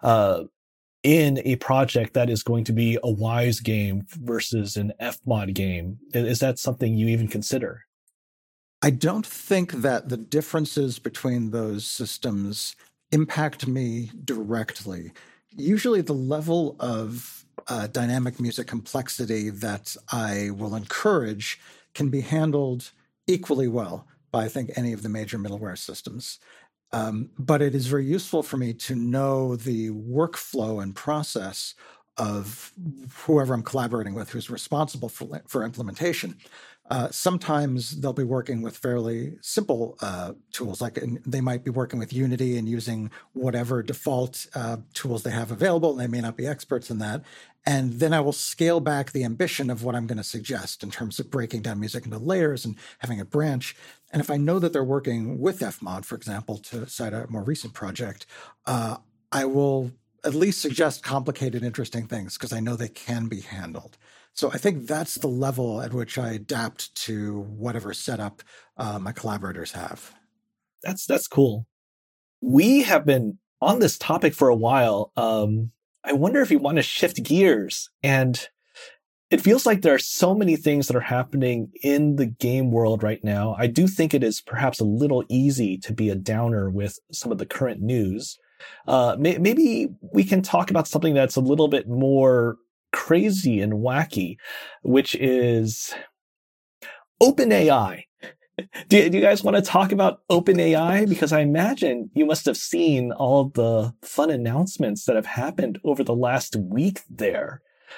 a project that is going to be a Wwise game versus an Fmod game, is that something you even consider? I don't think that the differences between those systems impact me directly. Usually the level of dynamic music complexity that I will encourage can be handled equally well by, I think, any of the major middleware systems. But it is very useful for me to know the workflow and process of whoever I'm collaborating with who's responsible for implementation. Sometimes they'll be working with fairly simple tools, like they might be working with Unity and using whatever default tools they have available, and they may not be experts in that. And then I will scale back the ambition of what I'm going to suggest in terms of breaking down music into layers and having a branch. And if I know that they're working with Fmod, for example, to cite a more recent project, I will at least suggest complicated, interesting things because I know they can be handled. So I think that's the level at which I adapt to whatever setup my collaborators have. That's cool. We have been on this topic for a while. I wonder if you want to shift gears. And it feels like there are so many things that are happening in the game world right now. I do think it is perhaps a little easy to be a downer with some of the current news. Maybe we can talk about something that's a little bit more crazy and wacky, which is OpenAI. Do you guys want to talk about OpenAI? Because I imagine you must have seen all the fun announcements that have happened over the last week there.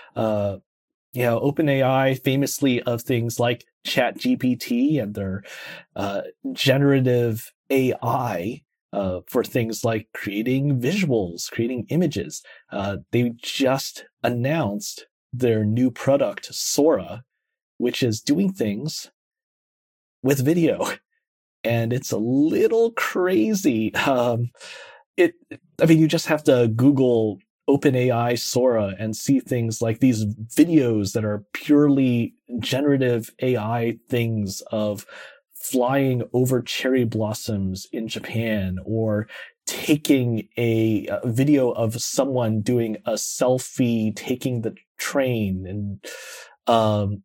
OpenAI famously of things like ChatGPT and their generative AI for things like creating visuals, creating images. They just announced their new product, Sora, which is doing things with video. And it's a little crazy. You just have to Google OpenAI Sora and see things like these videos that are purely generative AI things of flying over cherry blossoms in Japan, or taking a video of someone doing a selfie, taking the train, and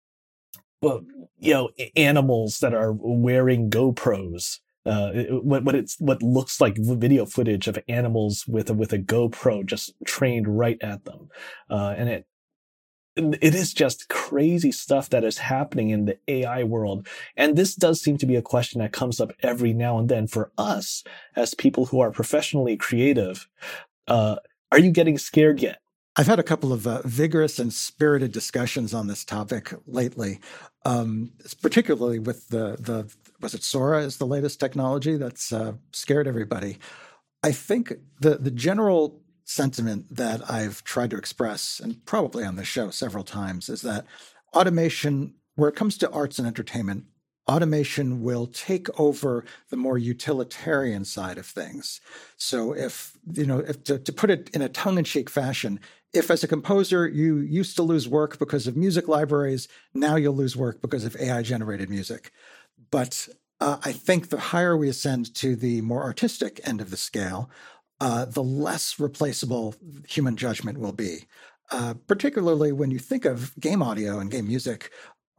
animals that are wearing GoPros. What looks like video footage of animals with a GoPro just trained right at them, and it is just crazy stuff that is happening in the AI world. And this does seem to be a question that comes up every now and then for us as people who are professionally creative. Are you getting scared yet? I've had a couple of vigorous and spirited discussions on this topic lately, particularly with was it Sora is the latest technology that's scared everybody. I think the general sentiment that I've tried to express, and probably on the show several times, is that automation, where it comes to arts and entertainment, automation will take over the more utilitarian side of things. So if to put it in a tongue-in-cheek fashion, if as a composer you used to lose work because of music libraries, now you'll lose work because of AI-generated music. But I think the higher we ascend to the more artistic end of the scale, the less replaceable human judgment will be. Particularly when you think of game audio and game music,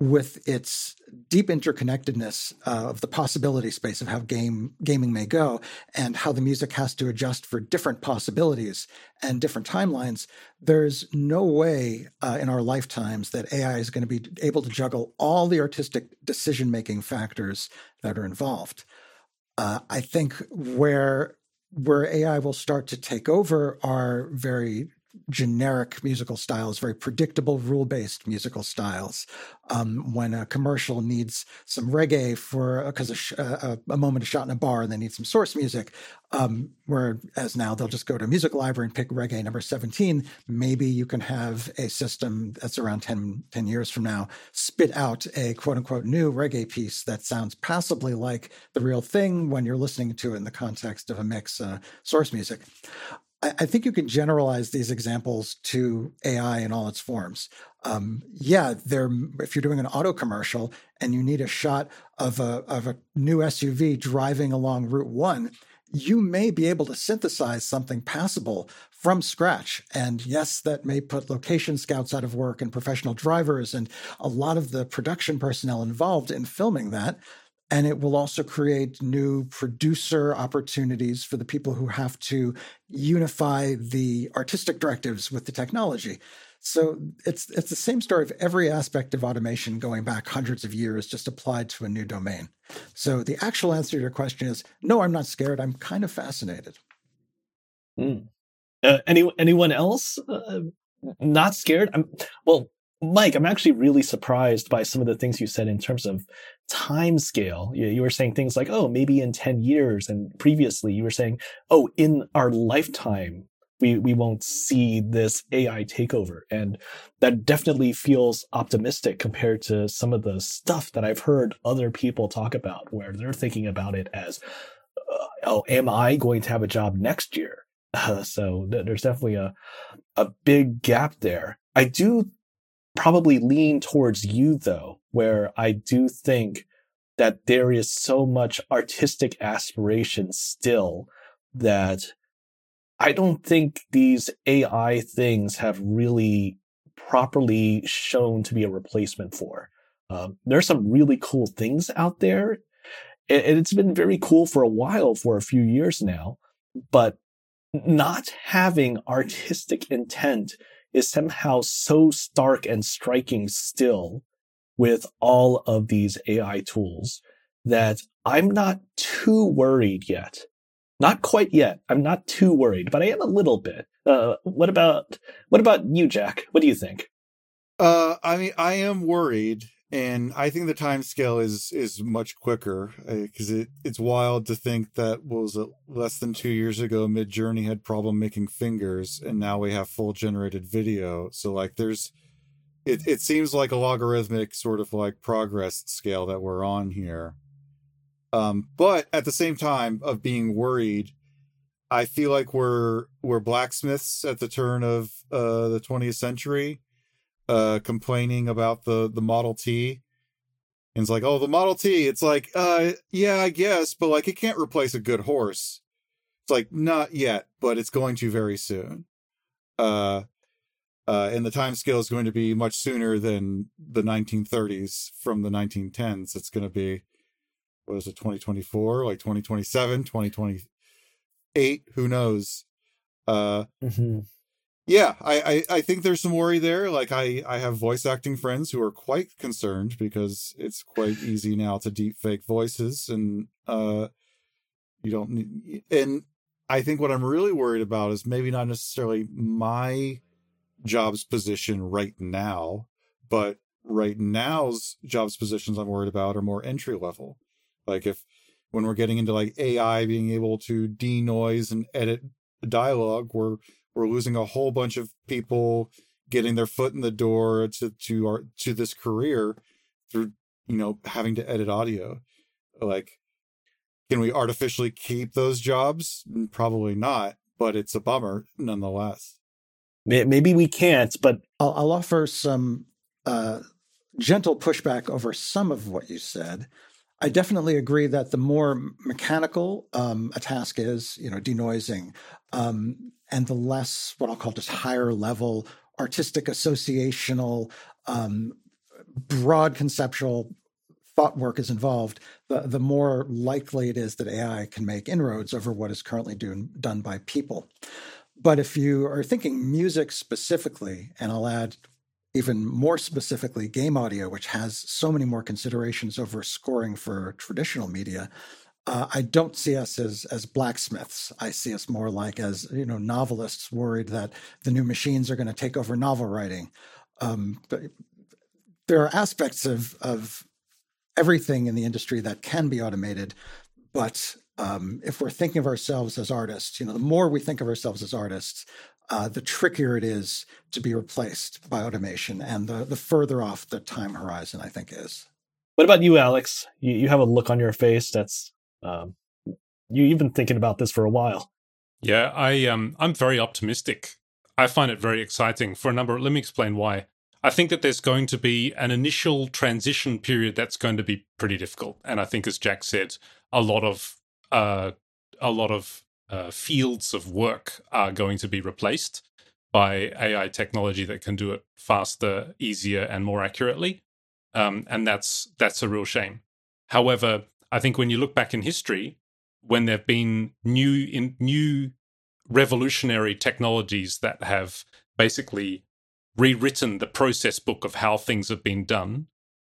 with its deep interconnectedness of the possibility space of how gaming may go and how the music has to adjust for different possibilities and different timelines, there's no way in our lifetimes that AI is going to be able to juggle all the artistic decision-making factors that are involved. I think where AI will start to take over are very generic musical styles, very predictable rule-based musical styles. When a commercial needs some reggae because a moment is shot in a bar and they need some source music, whereas now they'll just go to a music library and pick reggae number 17. Maybe you can have a system that's around 10 years from now spit out a quote-unquote new reggae piece that sounds passably like the real thing when you're listening to it in the context of a mix source music. I think you can generalize these examples to AI in all its forms. If you're doing an auto commercial and you need a shot of a new SUV driving along Route 1, you may be able to synthesize something passable from scratch. And yes, that may put location scouts out of work and professional drivers and a lot of the production personnel involved in filming that. And it will also create new producer opportunities for the people who have to unify the artistic directives with the technology. So it's the same story of every aspect of automation going back hundreds of years, just applied to a new domain. So the actual answer to your question is, no, I'm not scared. I'm kind of fascinated. Anyone else not scared? Mike, I'm actually really surprised by some of the things you said in terms of time scale. You were saying things like, oh, maybe in 10 years. And previously you were saying, oh, in our lifetime, we won't see this AI takeover. And that definitely feels optimistic compared to some of the stuff that I've heard other people talk about, where they're thinking about it as, am I going to have a job next year? So there's definitely a big gap there. I do probably lean towards you, though, where I do think that there is so much artistic aspiration still that I don't think these AI things have really properly shown to be a replacement for. There's some really cool things out there, and it's been very cool for a while, for a few years now, but not having artistic intent is somehow so stark and striking still with all of these AI tools that I'm not too worried yet. Not quite yet. I'm not too worried, but I am a little bit. What about you, Jack? What do you think? I am worried, and I think the time scale is much quicker, because it's wild to think that less than 2 years ago, Midjourney had problem making fingers, and now we have full generated video. So like it seems like a logarithmic sort of like progress scale that we're on here. But at the same time of being worried, I feel like we're blacksmiths at the turn of the 20th century. Complaining about the Model T. And it's like, oh, the Model T. It's like, yeah, I guess, but like it can't replace a good horse. It's like, not yet, but it's going to very soon. And the time scale is going to be much sooner than the 1930s from the 1910s. It's going to be, what is it, 2024, like 2027, 2028, who knows? Yeah, I think there's some worry there. Like I have voice acting friends who are quite concerned because it's quite easy now to deep fake voices, and you don't need. And I think what I'm really worried about is maybe not necessarily my jobs position right now, but right now's jobs positions I'm worried about are more entry level. Like when we're getting into like AI being able to denoise and edit dialogue, we're losing a whole bunch of people getting their foot in the door to this career through, having to edit audio. Like, can we artificially keep those jobs? Probably not, but it's a bummer nonetheless. Maybe we can't, but I'll offer some gentle pushback over some of what you said. I definitely agree that the more mechanical a task is, denoising, and the less what I'll call just higher level artistic associational broad conceptual thought work is involved, the more likely it is that AI can make inroads over what is currently done by people. But if you are thinking music specifically, and I'll add even more specifically game audio, which has so many more considerations over scoring for traditional media, I don't see us as blacksmiths. I see us more like as novelists worried that the new machines are going to take over novel writing. But there are aspects of everything in the industry that can be automated, but if we're thinking of ourselves as artists, the more we think of ourselves as artists, the trickier it is to be replaced by automation, and the further off the time horizon, I think, is. What about you, Alex? You have a look on your face that's you've been thinking about this for a while. Yeah, I'm very optimistic. I find it very exciting for a number. Let me explain why. I think that there's going to be an initial transition period that's going to be pretty difficult, and I think, as Jack said, a lot of fields of work are going to be replaced by AI technology that can do it faster, easier, and more accurately, and that's a real shame. However, I think when you look back in history, when there have been new revolutionary technologies that have basically rewritten the process book of how things have been done,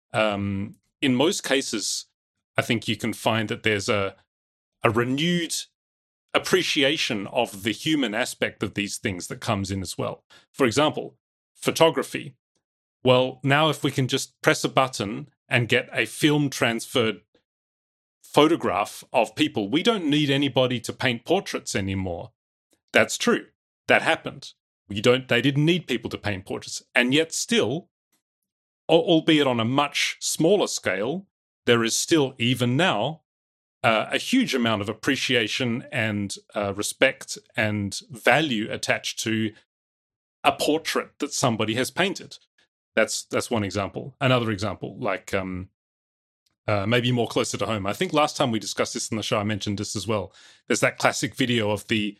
in most cases, I think you can find that there's a renewed appreciation of the human aspect of these things that comes in as well. For example, photography. Well, now if we can just press a button and get a film transferred photograph of people, we don't need anybody to paint portraits anymore. That's true. That happened. They didn't need people to paint portraits. And yet still, albeit on a much smaller scale, there is still, even now, a huge amount of appreciation and respect and value attached to a portrait that somebody has painted. That's one example. Another example, like maybe more closer to home. I think last time we discussed this on the show, I mentioned this as well. There's that classic video of the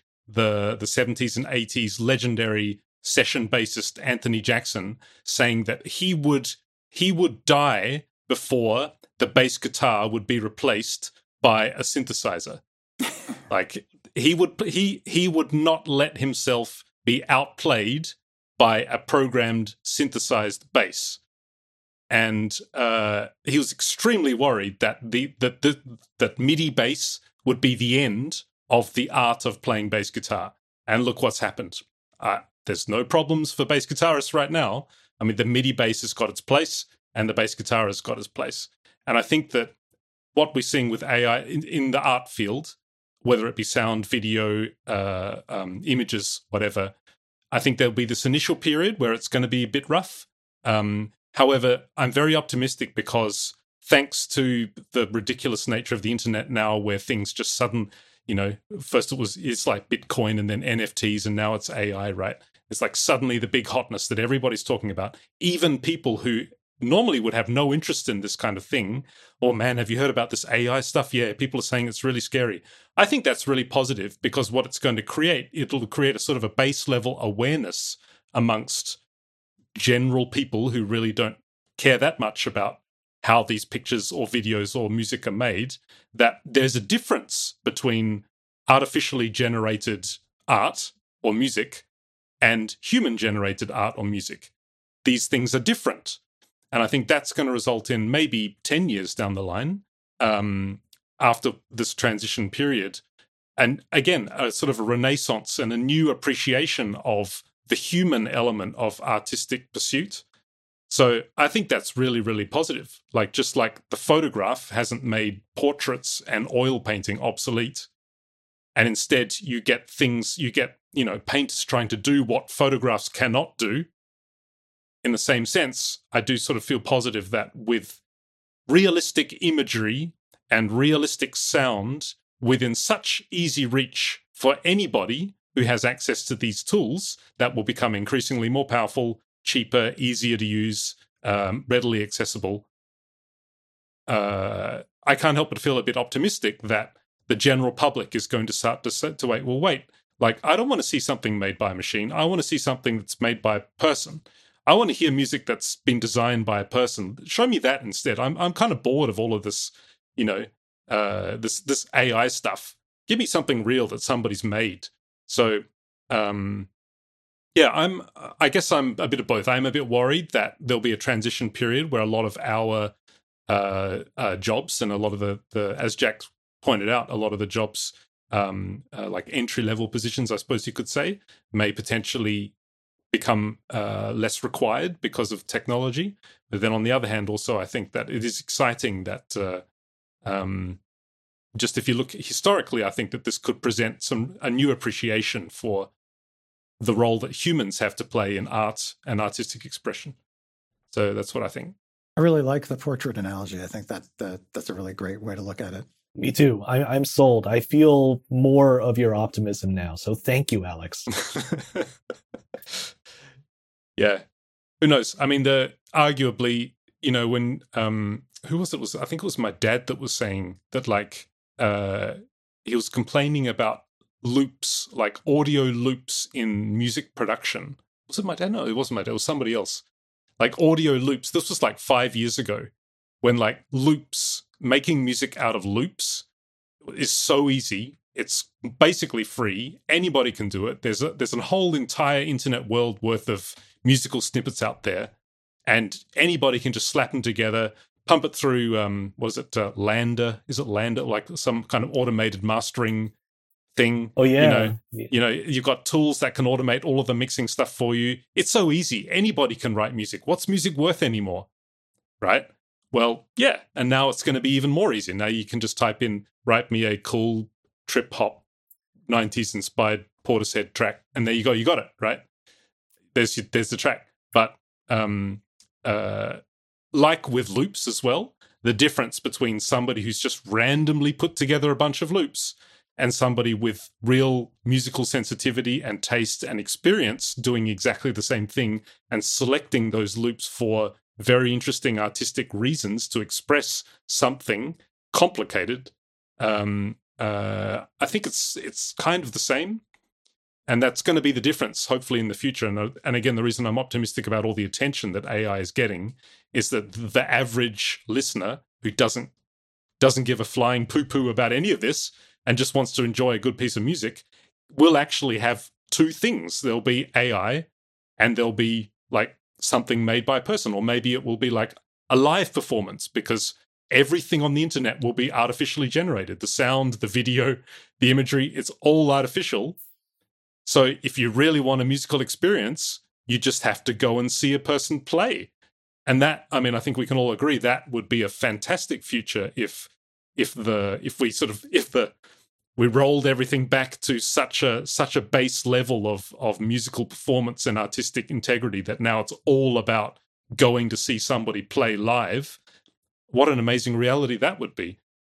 70s and 80s legendary session bassist Anthony Jackson saying that he would die before the bass guitar would be replaced by a synthesizer. Like he would not let himself be outplayed by a programmed synthesized bass. And he was extremely worried that that MIDI bass would be the end of the art of playing bass guitar. And look what's happened. There's no problems for bass guitarists right now. I mean, the MIDI bass has got its place and the bass guitar has got its place. And I think that what we're seeing with AI in the art field, whether it be sound, video, images, whatever, I think there'll be this initial period where it's going to be a bit rough. However, I'm very optimistic because thanks to the ridiculous nature of the internet now, where things just first it's like Bitcoin and then NFTs and now it's AI, right? It's like suddenly the big hotness that everybody's talking about. Even people who normally would have no interest in this kind of thing. Oh man, have you heard about this AI stuff? Yeah, people are saying it's really scary. I think that's really positive because what it's going to create, it'll create a sort of a base level awareness amongst general people who really don't care that much about how these pictures or videos or music are made, that there's a difference between artificially generated art or music and human generated art or music. These things are different. And I think that's going to result in maybe 10 years down the line, after this transition period. And again, a sort of a renaissance and a new appreciation of the human element of artistic pursuit. So I think that's really, really positive. Like, just like the photograph hasn't made portraits and oil painting obsolete. And instead you get painters trying to do what photographs cannot do. In the same sense, I do sort of feel positive that with realistic imagery and realistic sound within such easy reach for anybody who has access to these tools, that will become increasingly more powerful, cheaper, easier to use, readily accessible. I can't help but feel a bit optimistic that the general public is going to start to wait. Like, I don't want to see something made by a machine. I want to see something that's made by a person. I want to hear music that's been designed by a person. Show me that instead. I'm kind of bored of all of this, this AI stuff. Give me something real that somebody's made. So, I guess I'm a bit of both. I'm a bit worried that there'll be a transition period where a lot of our jobs and a lot of the as Jack pointed out, a lot of the jobs, like entry-level positions, I suppose you could say, may potentially become less required because of technology. But then on the other hand, also, I think that it is exciting that just if you look historically, I think that this could present a new appreciation for the role that humans have to play in art and artistic expression. So that's what I think. I really like the portrait analogy. I think that's a really great way to look at it. Me too. I'm sold. I feel more of your optimism now. So thank you, Alex. Yeah. Who knows? I mean, arguably, when who was it? I think it was my dad that was saying that, like, he was complaining about loops, like audio loops in music production. Was it my dad? No, it wasn't my dad. It was somebody else. Like audio loops. This was like 5 years ago, when like loops, making music out of loops is so easy. It's basically free. Anybody can do it. There's a whole entire internet world worth of musical snippets out there, and anybody can just slap them together, pump it through. LANDR? Is it LANDR? Like some kind of automated mastering thing. Oh yeah. You've got tools that can automate all of the mixing stuff for you. It's so easy. Anybody can write music. What's music worth anymore? Right? Well, yeah. And now it's going to be even more easy. Now you can just type in, write me a cool trip hop 90s inspired Portishead track, and there you go. You got it, right? There's the track. But like with loops as well, the difference between somebody who's just randomly put together a bunch of loops and somebody with real musical sensitivity and taste and experience doing exactly the same thing and selecting those loops for very interesting artistic reasons to express something complicated. I think it's kind of the same. And that's going to be the difference, hopefully, in the future. And again, the reason I'm optimistic about all the attention that AI is getting is that the average listener who doesn't give a flying poo-poo about any of this and just wants to enjoy a good piece of music will actually have two things. There'll be AI and there'll be like something made by a person, or maybe it will be like a live performance, because everything on the internet will be artificially generated. The sound, the video, the imagery, it's all artificial. So if you really want a musical experience, you just have to go and see a person play. And that, I mean, I think we can all agree that would be a fantastic future if we rolled everything back to such a base level of musical performance and artistic integrity that now it's all about going to see somebody play live. What an amazing reality that would be.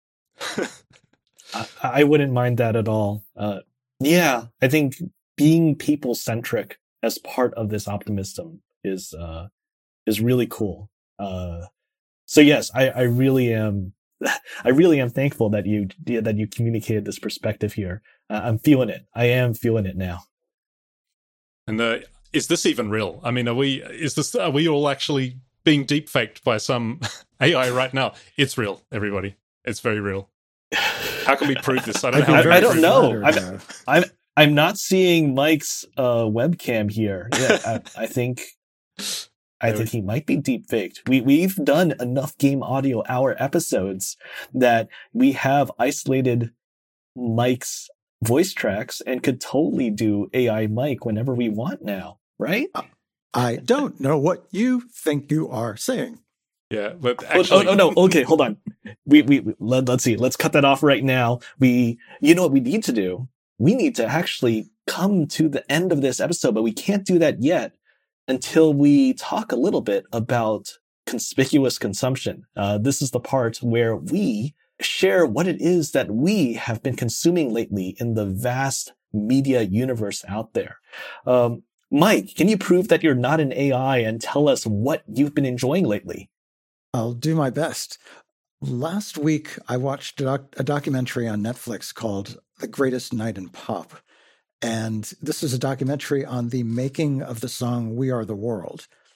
I wouldn't mind that at all. Yeah, I think being people-centric as part of this optimism is really cool. So yes, I really am thankful that you communicated this perspective here. I'm feeling it. I am feeling it now. And is this even real? I mean, are we all actually being deepfaked by some AI right now? It's real, everybody. It's very real. How can we prove this? I don't know. I don't know. I'm not seeing Mike's webcam here. Yeah, I think he might be deepfaked. We've done enough Game Audio Hour episodes that we have isolated Mike's voice tracks and could totally do AI Mike whenever we want now, right? I don't know what you think you are saying. Yeah, but actually... Oh no. Okay, hold on. Let's see. Let's cut that off right now. You know what we need to do? We need to actually come to the end of this episode, but we can't do that yet until we talk a little bit about conspicuous consumption. This is the part where we share what it is that we have been consuming lately in the vast media universe out there. Mike, can you prove that you're not an AI and tell us what you've been enjoying lately? I'll do my best. Last week, I watched a documentary on Netflix called The Greatest Night in Pop. And this is a documentary on the making of the song We Are the World.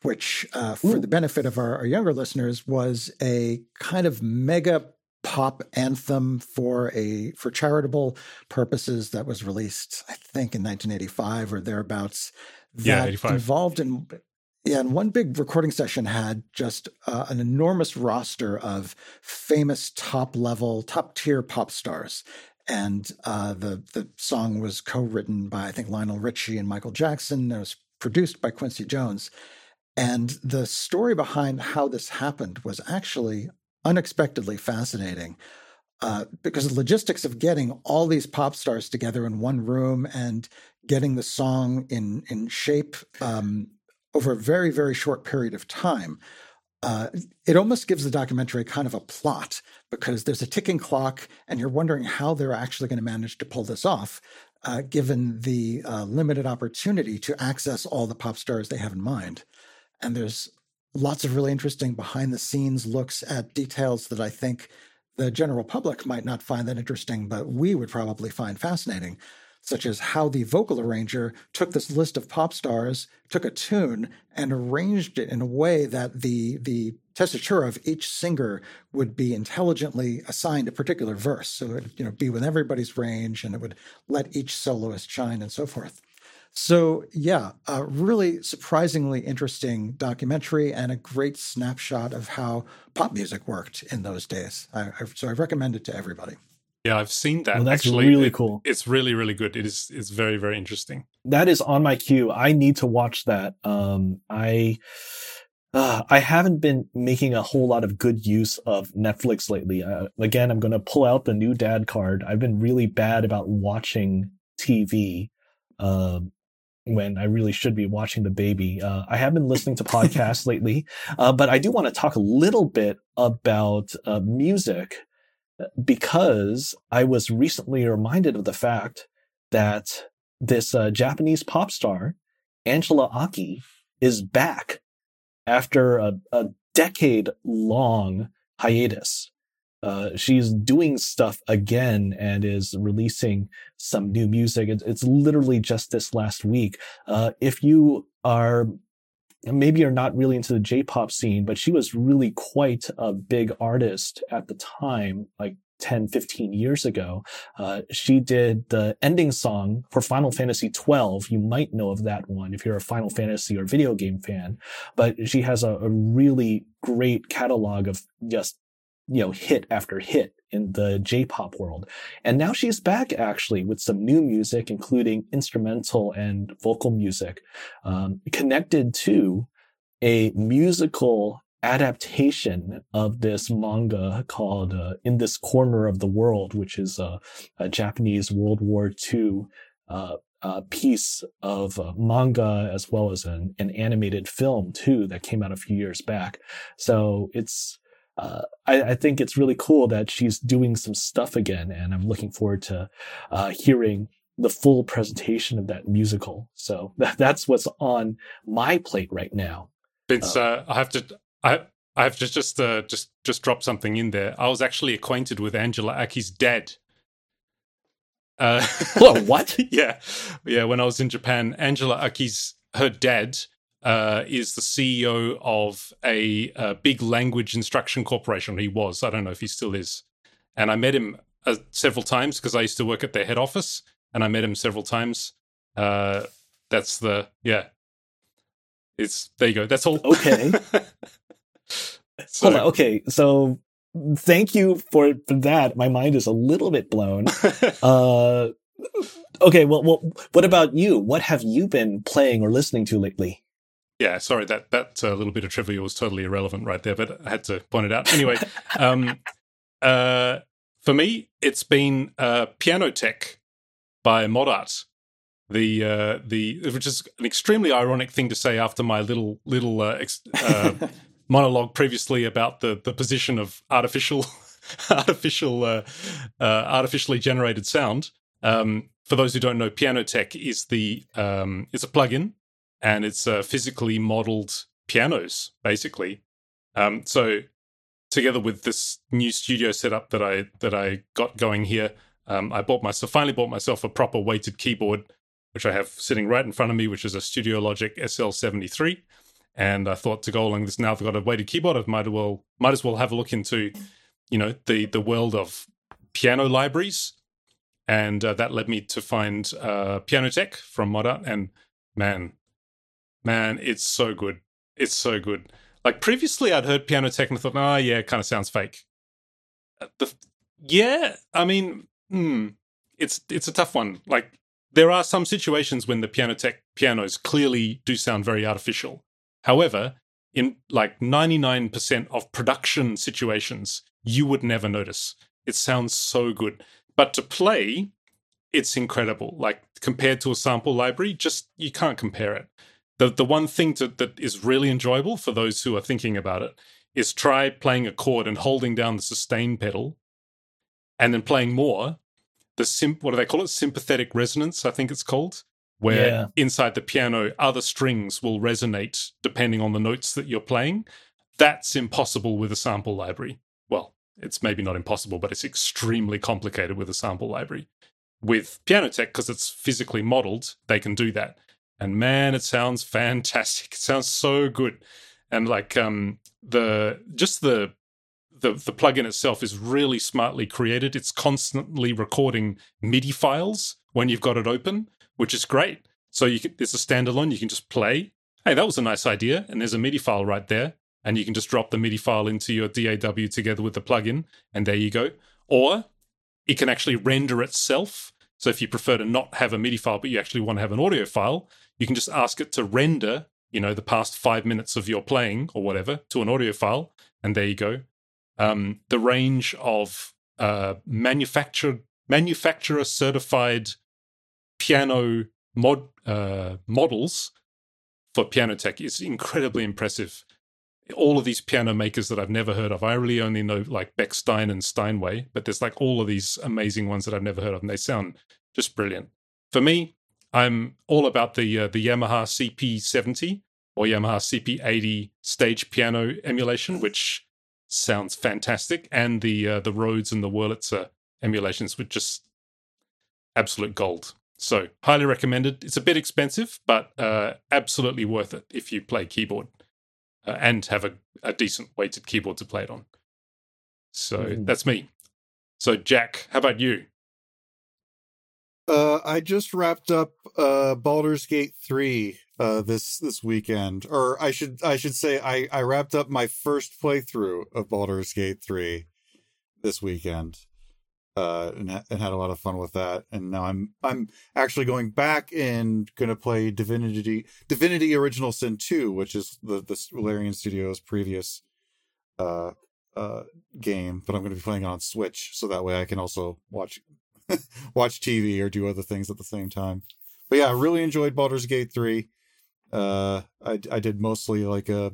which, for the benefit of our younger listeners, was a kind of mega pop anthem for charitable purposes that was released, I think, in 1985 or thereabouts. That 85. involved in. Yeah, and one big recording session had just an enormous roster of famous top-tier pop stars. And the song was co-written by, I think, Lionel Richie and Michael Jackson. It was produced by Quincy Jones. And the story behind how this happened was actually unexpectedly fascinating, because the logistics of getting all these pop stars together in one room and getting the song in shape over a very, very short period of time, it almost gives the documentary kind of a plot, because there's a ticking clock and you're wondering how they're actually going to manage to pull this off, given the limited opportunity to access all the pop stars they have in mind. And there's lots of really interesting behind-the-scenes looks at details that I think the general public might not find that interesting, but we would probably find fascinating, such as how the vocal arranger took this list of pop stars, took a tune, and arranged it in a way that the tessitura of each singer would be intelligently assigned a particular verse. So it would, be within everybody's range, and it would let each soloist shine and so forth. So yeah, a really surprisingly interesting documentary and a great snapshot of how pop music worked in those days. So I recommend it to everybody. Yeah, I've seen that. Well, that's actually really cool. It's really, really good. It's very, very interesting. That is on my queue. I need to watch that. I haven't been making a whole lot of good use of Netflix lately. Again, I'm going to pull out the new dad card. I've been really bad about watching TV when I really should be watching the baby. I have been listening to podcasts lately, but I do want to talk a little bit about music, because I was recently reminded of the fact that this Japanese pop star, Angela Aki, is back after a decade-long hiatus. She's doing stuff again and is releasing some new music. It's literally just this last week. If you are, maybe you're not really into the J-pop scene, but she was really quite a big artist at the time, like 10, 15 years ago. She did the ending song for Final Fantasy XII. You might know of that one if you're a Final Fantasy or video game fan, but she has a really great catalog of just hit after hit in the J-pop world. And now she's back actually with some new music, including instrumental and vocal music, connected to a musical adaptation of this manga called In This Corner of the World, which is a Japanese World War II piece of manga, as well as an animated film too that came out a few years back. So it's I think it's really cool that she's doing some stuff again, and I'm looking forward to hearing the full presentation of that musical. So that's what's on my plate right now. Vince, I have to just drop something in there. I was actually acquainted with Angela Aki's dad. What? Yeah. When I was in Japan, Angela Aki's her dad is the CEO of a big language instruction corporation. He was. I don't know if he still is. And I met him several times because I used to work at their head office, and I met him several times. It's there you go. That's all. Okay. Hold on. Okay. So thank you for that. My mind is a little bit blown. Okay. Well, what about you? What have you been playing or listening to lately? Yeah, sorry, that little bit of trivia was totally irrelevant right there, but I had to point it out. Anyway, for me, it's been Piano Tech by Modart. Which is an extremely ironic thing to say after my little monologue previously about the position of artificially generated sound. For those who don't know, Piano Tech is it's a plugin, and it's physically modeled pianos, basically. So together with this new studio setup that I got going here, I finally bought myself a proper weighted keyboard, which I have sitting right in front of me, which is a Studio Logic SL73. And I thought to go along this, now I've got a weighted keyboard, I might as well have a look into, the world of piano libraries. And that led me to find Pianotech from Modart. And man, it's so good. It's so good. Like previously I'd heard Pianotech and I thought, oh yeah, it kind of sounds fake. It's a tough one. Like there are some situations when the Pianotech pianos clearly do sound very artificial. However, in like 99% of production situations, you would never notice. It sounds so good. But to play, it's incredible. Like compared to a sample library, just you can't compare it. The one thing that is really enjoyable for those who are thinking about it is try playing a chord and holding down the sustain pedal and then playing more. What do they call it? Sympathetic resonance, I think it's called, where inside the piano, other strings will resonate depending on the notes that you're playing. That's impossible with a sample library. Well, it's maybe not impossible, but it's extremely complicated with a sample library. With Pianotech, because it's physically modeled, they can do that. And man, it sounds fantastic. It sounds so good. And like the plugin itself is really smartly created. It's constantly recording MIDI files when you've got it open, which is great. So it's a standalone. You can just play. Hey, that was a nice idea. And there's a MIDI file right there. And you can just drop the MIDI file into your DAW together with the plugin. And there you go. Or it can actually render itself. So if you prefer to not have a MIDI file, but you actually want to have an audio file, you can just ask it to render, the past 5 minutes of your playing or whatever to an audio file. And there you go. The range of manufacturer certified piano models for Pianotech is incredibly impressive. All of these piano makers that I've never heard of, I really only know like Bechstein and Steinway, but there's like all of these amazing ones that I've never heard of, and they sound just brilliant. For me, I'm all about the Yamaha CP70 or Yamaha CP80 stage piano emulation, which sounds fantastic, and the Rhodes and the Wurlitzer emulations were just absolute gold. So highly recommended. It's a bit expensive, but absolutely worth it if you play keyboard and have a decent weighted keyboard to play it on. So that's me. So Jack, how about you? I just wrapped up Baldur's Gate 3 this weekend, or I should say I wrapped up my first playthrough of Baldur's Gate 3 this weekend, and had a lot of fun with that. And now I'm actually going back and going to play Divinity Original Sin 2, which is the Larian Studios' previous game, but I'm going to be playing it on Switch, so that way I can also watch TV or do other things at the same time. But yeah, I really enjoyed Baldur's Gate 3. I did mostly like a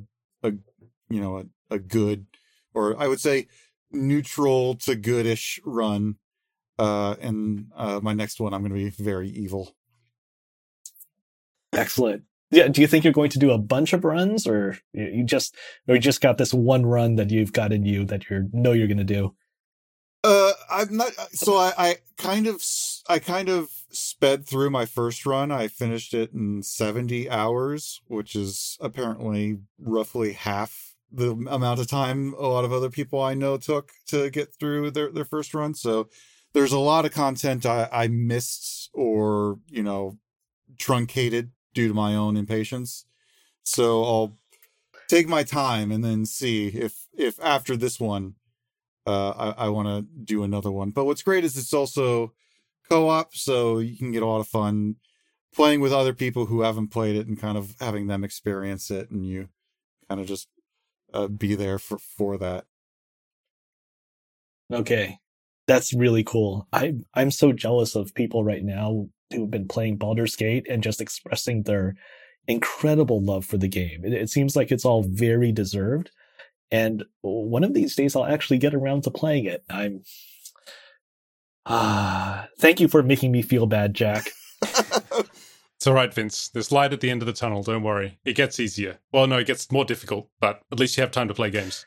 good, or I would say neutral to goodish run. And my next one, I'm going to be very evil. Excellent. Yeah. Do you think you're going to do a bunch of runs, or you just got this one run that you've got in you that you're going to do? I'm not. So I kind of sped through my first run. I finished it in 70 hours, which is apparently roughly half the amount of time a lot of other people I know took to get through their first run. So there's a lot of content I missed or, truncated due to my own impatience. So I'll take my time and then see if after this one, I want to do another one. But what's great is it's also co-op, so you can get a lot of fun playing with other people who haven't played it and kind of having them experience it, and you kind of just be there for that. Okay, that's really cool. I'm so jealous of people right now who've been playing Baldur's Gate and just expressing their incredible love for the game. It seems like it's all very deserved. And one of these days, I'll actually get around to playing it. Thank you for making me feel bad, Jack. It's all right, Vince. There's light at the end of the tunnel. Don't worry. It gets easier. Well, no, it gets more difficult, but at least you have time to play games.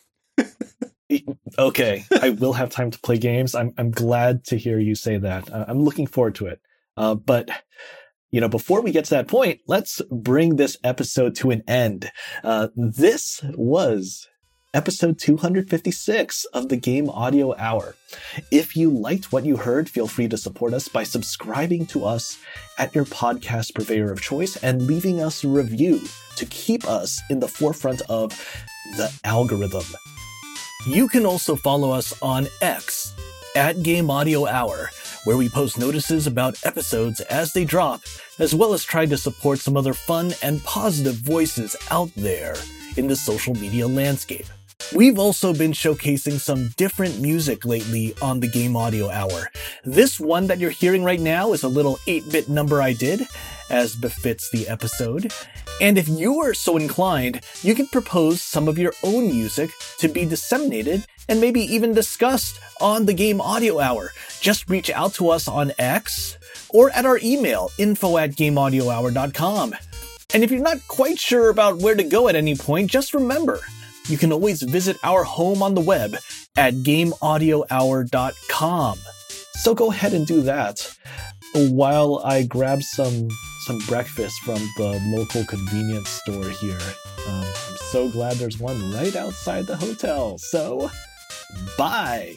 Okay, I will have time to play games. I'm glad to hear you say that. I'm looking forward to it. But Before we get to that point, let's bring this episode to an end. This was episode 256 of the Game Audio Hour. If you liked what you heard, feel free to support us by subscribing to us at your podcast purveyor of choice and leaving us a review to keep us in the forefront of the algorithm. You can also follow us on X at Game Audio Hour, where we post notices about episodes as they drop, as well as try to support some other fun and positive voices out there in the social media landscape. We've also been showcasing some different music lately on the Game Audio Hour. This one that you're hearing right now is a little 8-bit number I did, as befits the episode. And if you are so inclined, you can propose some of your own music to be disseminated and maybe even discussed on the Game Audio Hour. Just reach out to us on X or at our email, info@gameaudiohour.com. And if you're not quite sure about where to go at any point, just remember, you can always visit our home on the web at gameaudiohour.com. So go ahead and do that while I grab some breakfast from the local convenience store here. I'm so glad there's one right outside the hotel. So, bye!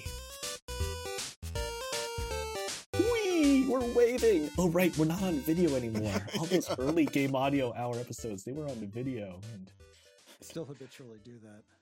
Whee! We're waving! Oh right, we're not on video anymore. All those early Game Audio Hour episodes, they were on the video. And I still habitually do that.